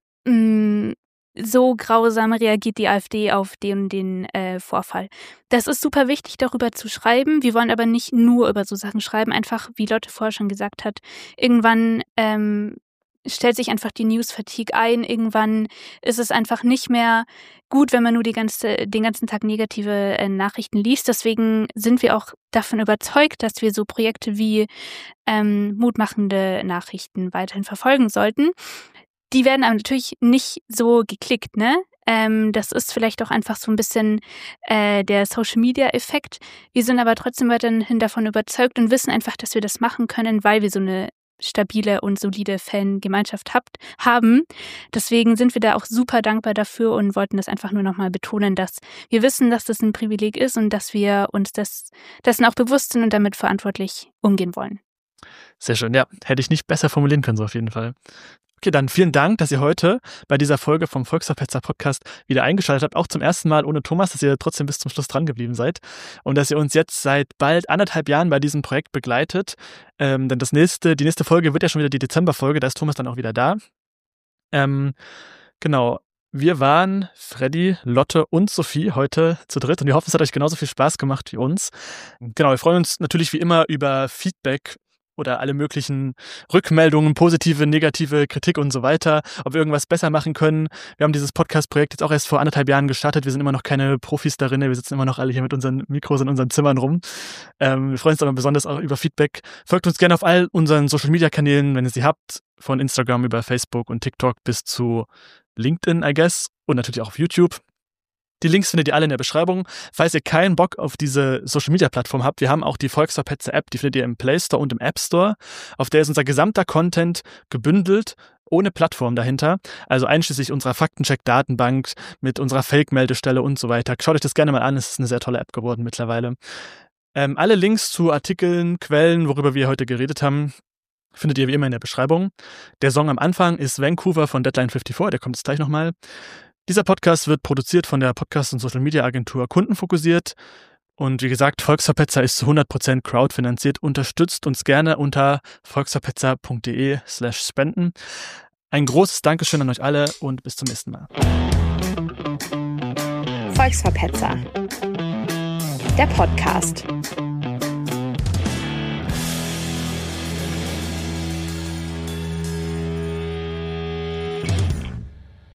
so grausam reagiert die AfD auf den und den Vorfall. Das ist super wichtig, darüber zu schreiben. Wir wollen aber nicht nur über so Sachen schreiben, einfach, wie Lotte vorher schon gesagt hat, irgendwann stellt sich einfach die News-Fatigue ein. Irgendwann ist es einfach nicht mehr gut, wenn man nur den ganzen Tag negative Nachrichten liest. Deswegen sind wir auch davon überzeugt, dass wir so Projekte wie mutmachende Nachrichten weiterhin verfolgen sollten. Die werden aber natürlich nicht so geklickt, ne? Das ist vielleicht auch einfach so ein bisschen der Social-Media-Effekt. Wir sind aber trotzdem weiterhin davon überzeugt und wissen einfach, dass wir das machen können, weil wir so eine stabile und solide Fangemeinschaft haben. Deswegen sind wir da auch super dankbar dafür und wollten das einfach nur nochmal betonen, dass wir wissen, dass das ein Privileg ist und dass wir uns dessen auch bewusst sind und damit verantwortlich umgehen wollen. Sehr schön, ja. Hätte ich nicht besser formulieren können, so auf jeden Fall. Okay, dann vielen Dank, dass ihr heute bei dieser Folge vom Volksverpetzer Podcast wieder eingeschaltet habt. Auch zum ersten Mal ohne Thomas, dass ihr trotzdem bis zum Schluss dran geblieben seid und dass ihr uns jetzt seit bald 1,5 Jahren bei diesem Projekt begleitet. Denn die nächste Folge wird ja schon wieder die Dezemberfolge, da ist Thomas dann auch wieder da. Genau, wir waren Freddy, Lotte und Sophie heute zu dritt und wir hoffen, es hat euch genauso viel Spaß gemacht wie uns. Genau, wir freuen uns natürlich wie immer über Feedback oder alle möglichen Rückmeldungen, positive, negative Kritik und so weiter, ob wir irgendwas besser machen können. Wir haben dieses Podcast-Projekt jetzt auch erst vor 1,5 Jahren gestartet. Wir sind immer noch keine Profis darin. Wir sitzen immer noch alle hier mit unseren Mikros in unseren Zimmern rum. Wir freuen uns aber besonders auch über Feedback. Folgt uns gerne auf all unseren Social-Media-Kanälen, wenn ihr sie habt. Von Instagram über Facebook und TikTok bis zu LinkedIn, I guess. Und natürlich auch auf YouTube. Die Links findet ihr alle in der Beschreibung. Falls ihr keinen Bock auf diese Social-Media-Plattform habt, wir haben auch die Volksverpetzer-App, die findet ihr im Play Store und im App Store. Auf der ist unser gesamter Content gebündelt, ohne Plattform dahinter. Also einschließlich unserer Faktencheck-Datenbank mit unserer Fake-Meldestelle und so weiter. Schaut euch das gerne mal an, es ist eine sehr tolle App geworden mittlerweile. Alle Links zu Artikeln, Quellen, worüber wir heute geredet haben, findet ihr wie immer in der Beschreibung. Der Song am Anfang ist Vancouver von Deadline 54, der kommt jetzt gleich nochmal. Dieser Podcast wird produziert von der Podcast- und Social-Media-Agentur Kundenfokussiert. Und wie gesagt, Volksverpetzer ist zu 100% crowdfinanziert. Unterstützt uns gerne unter volksverpetzer.de/spenden. Ein großes Dankeschön an euch alle und bis zum nächsten Mal. Volksverpetzer, der Podcast.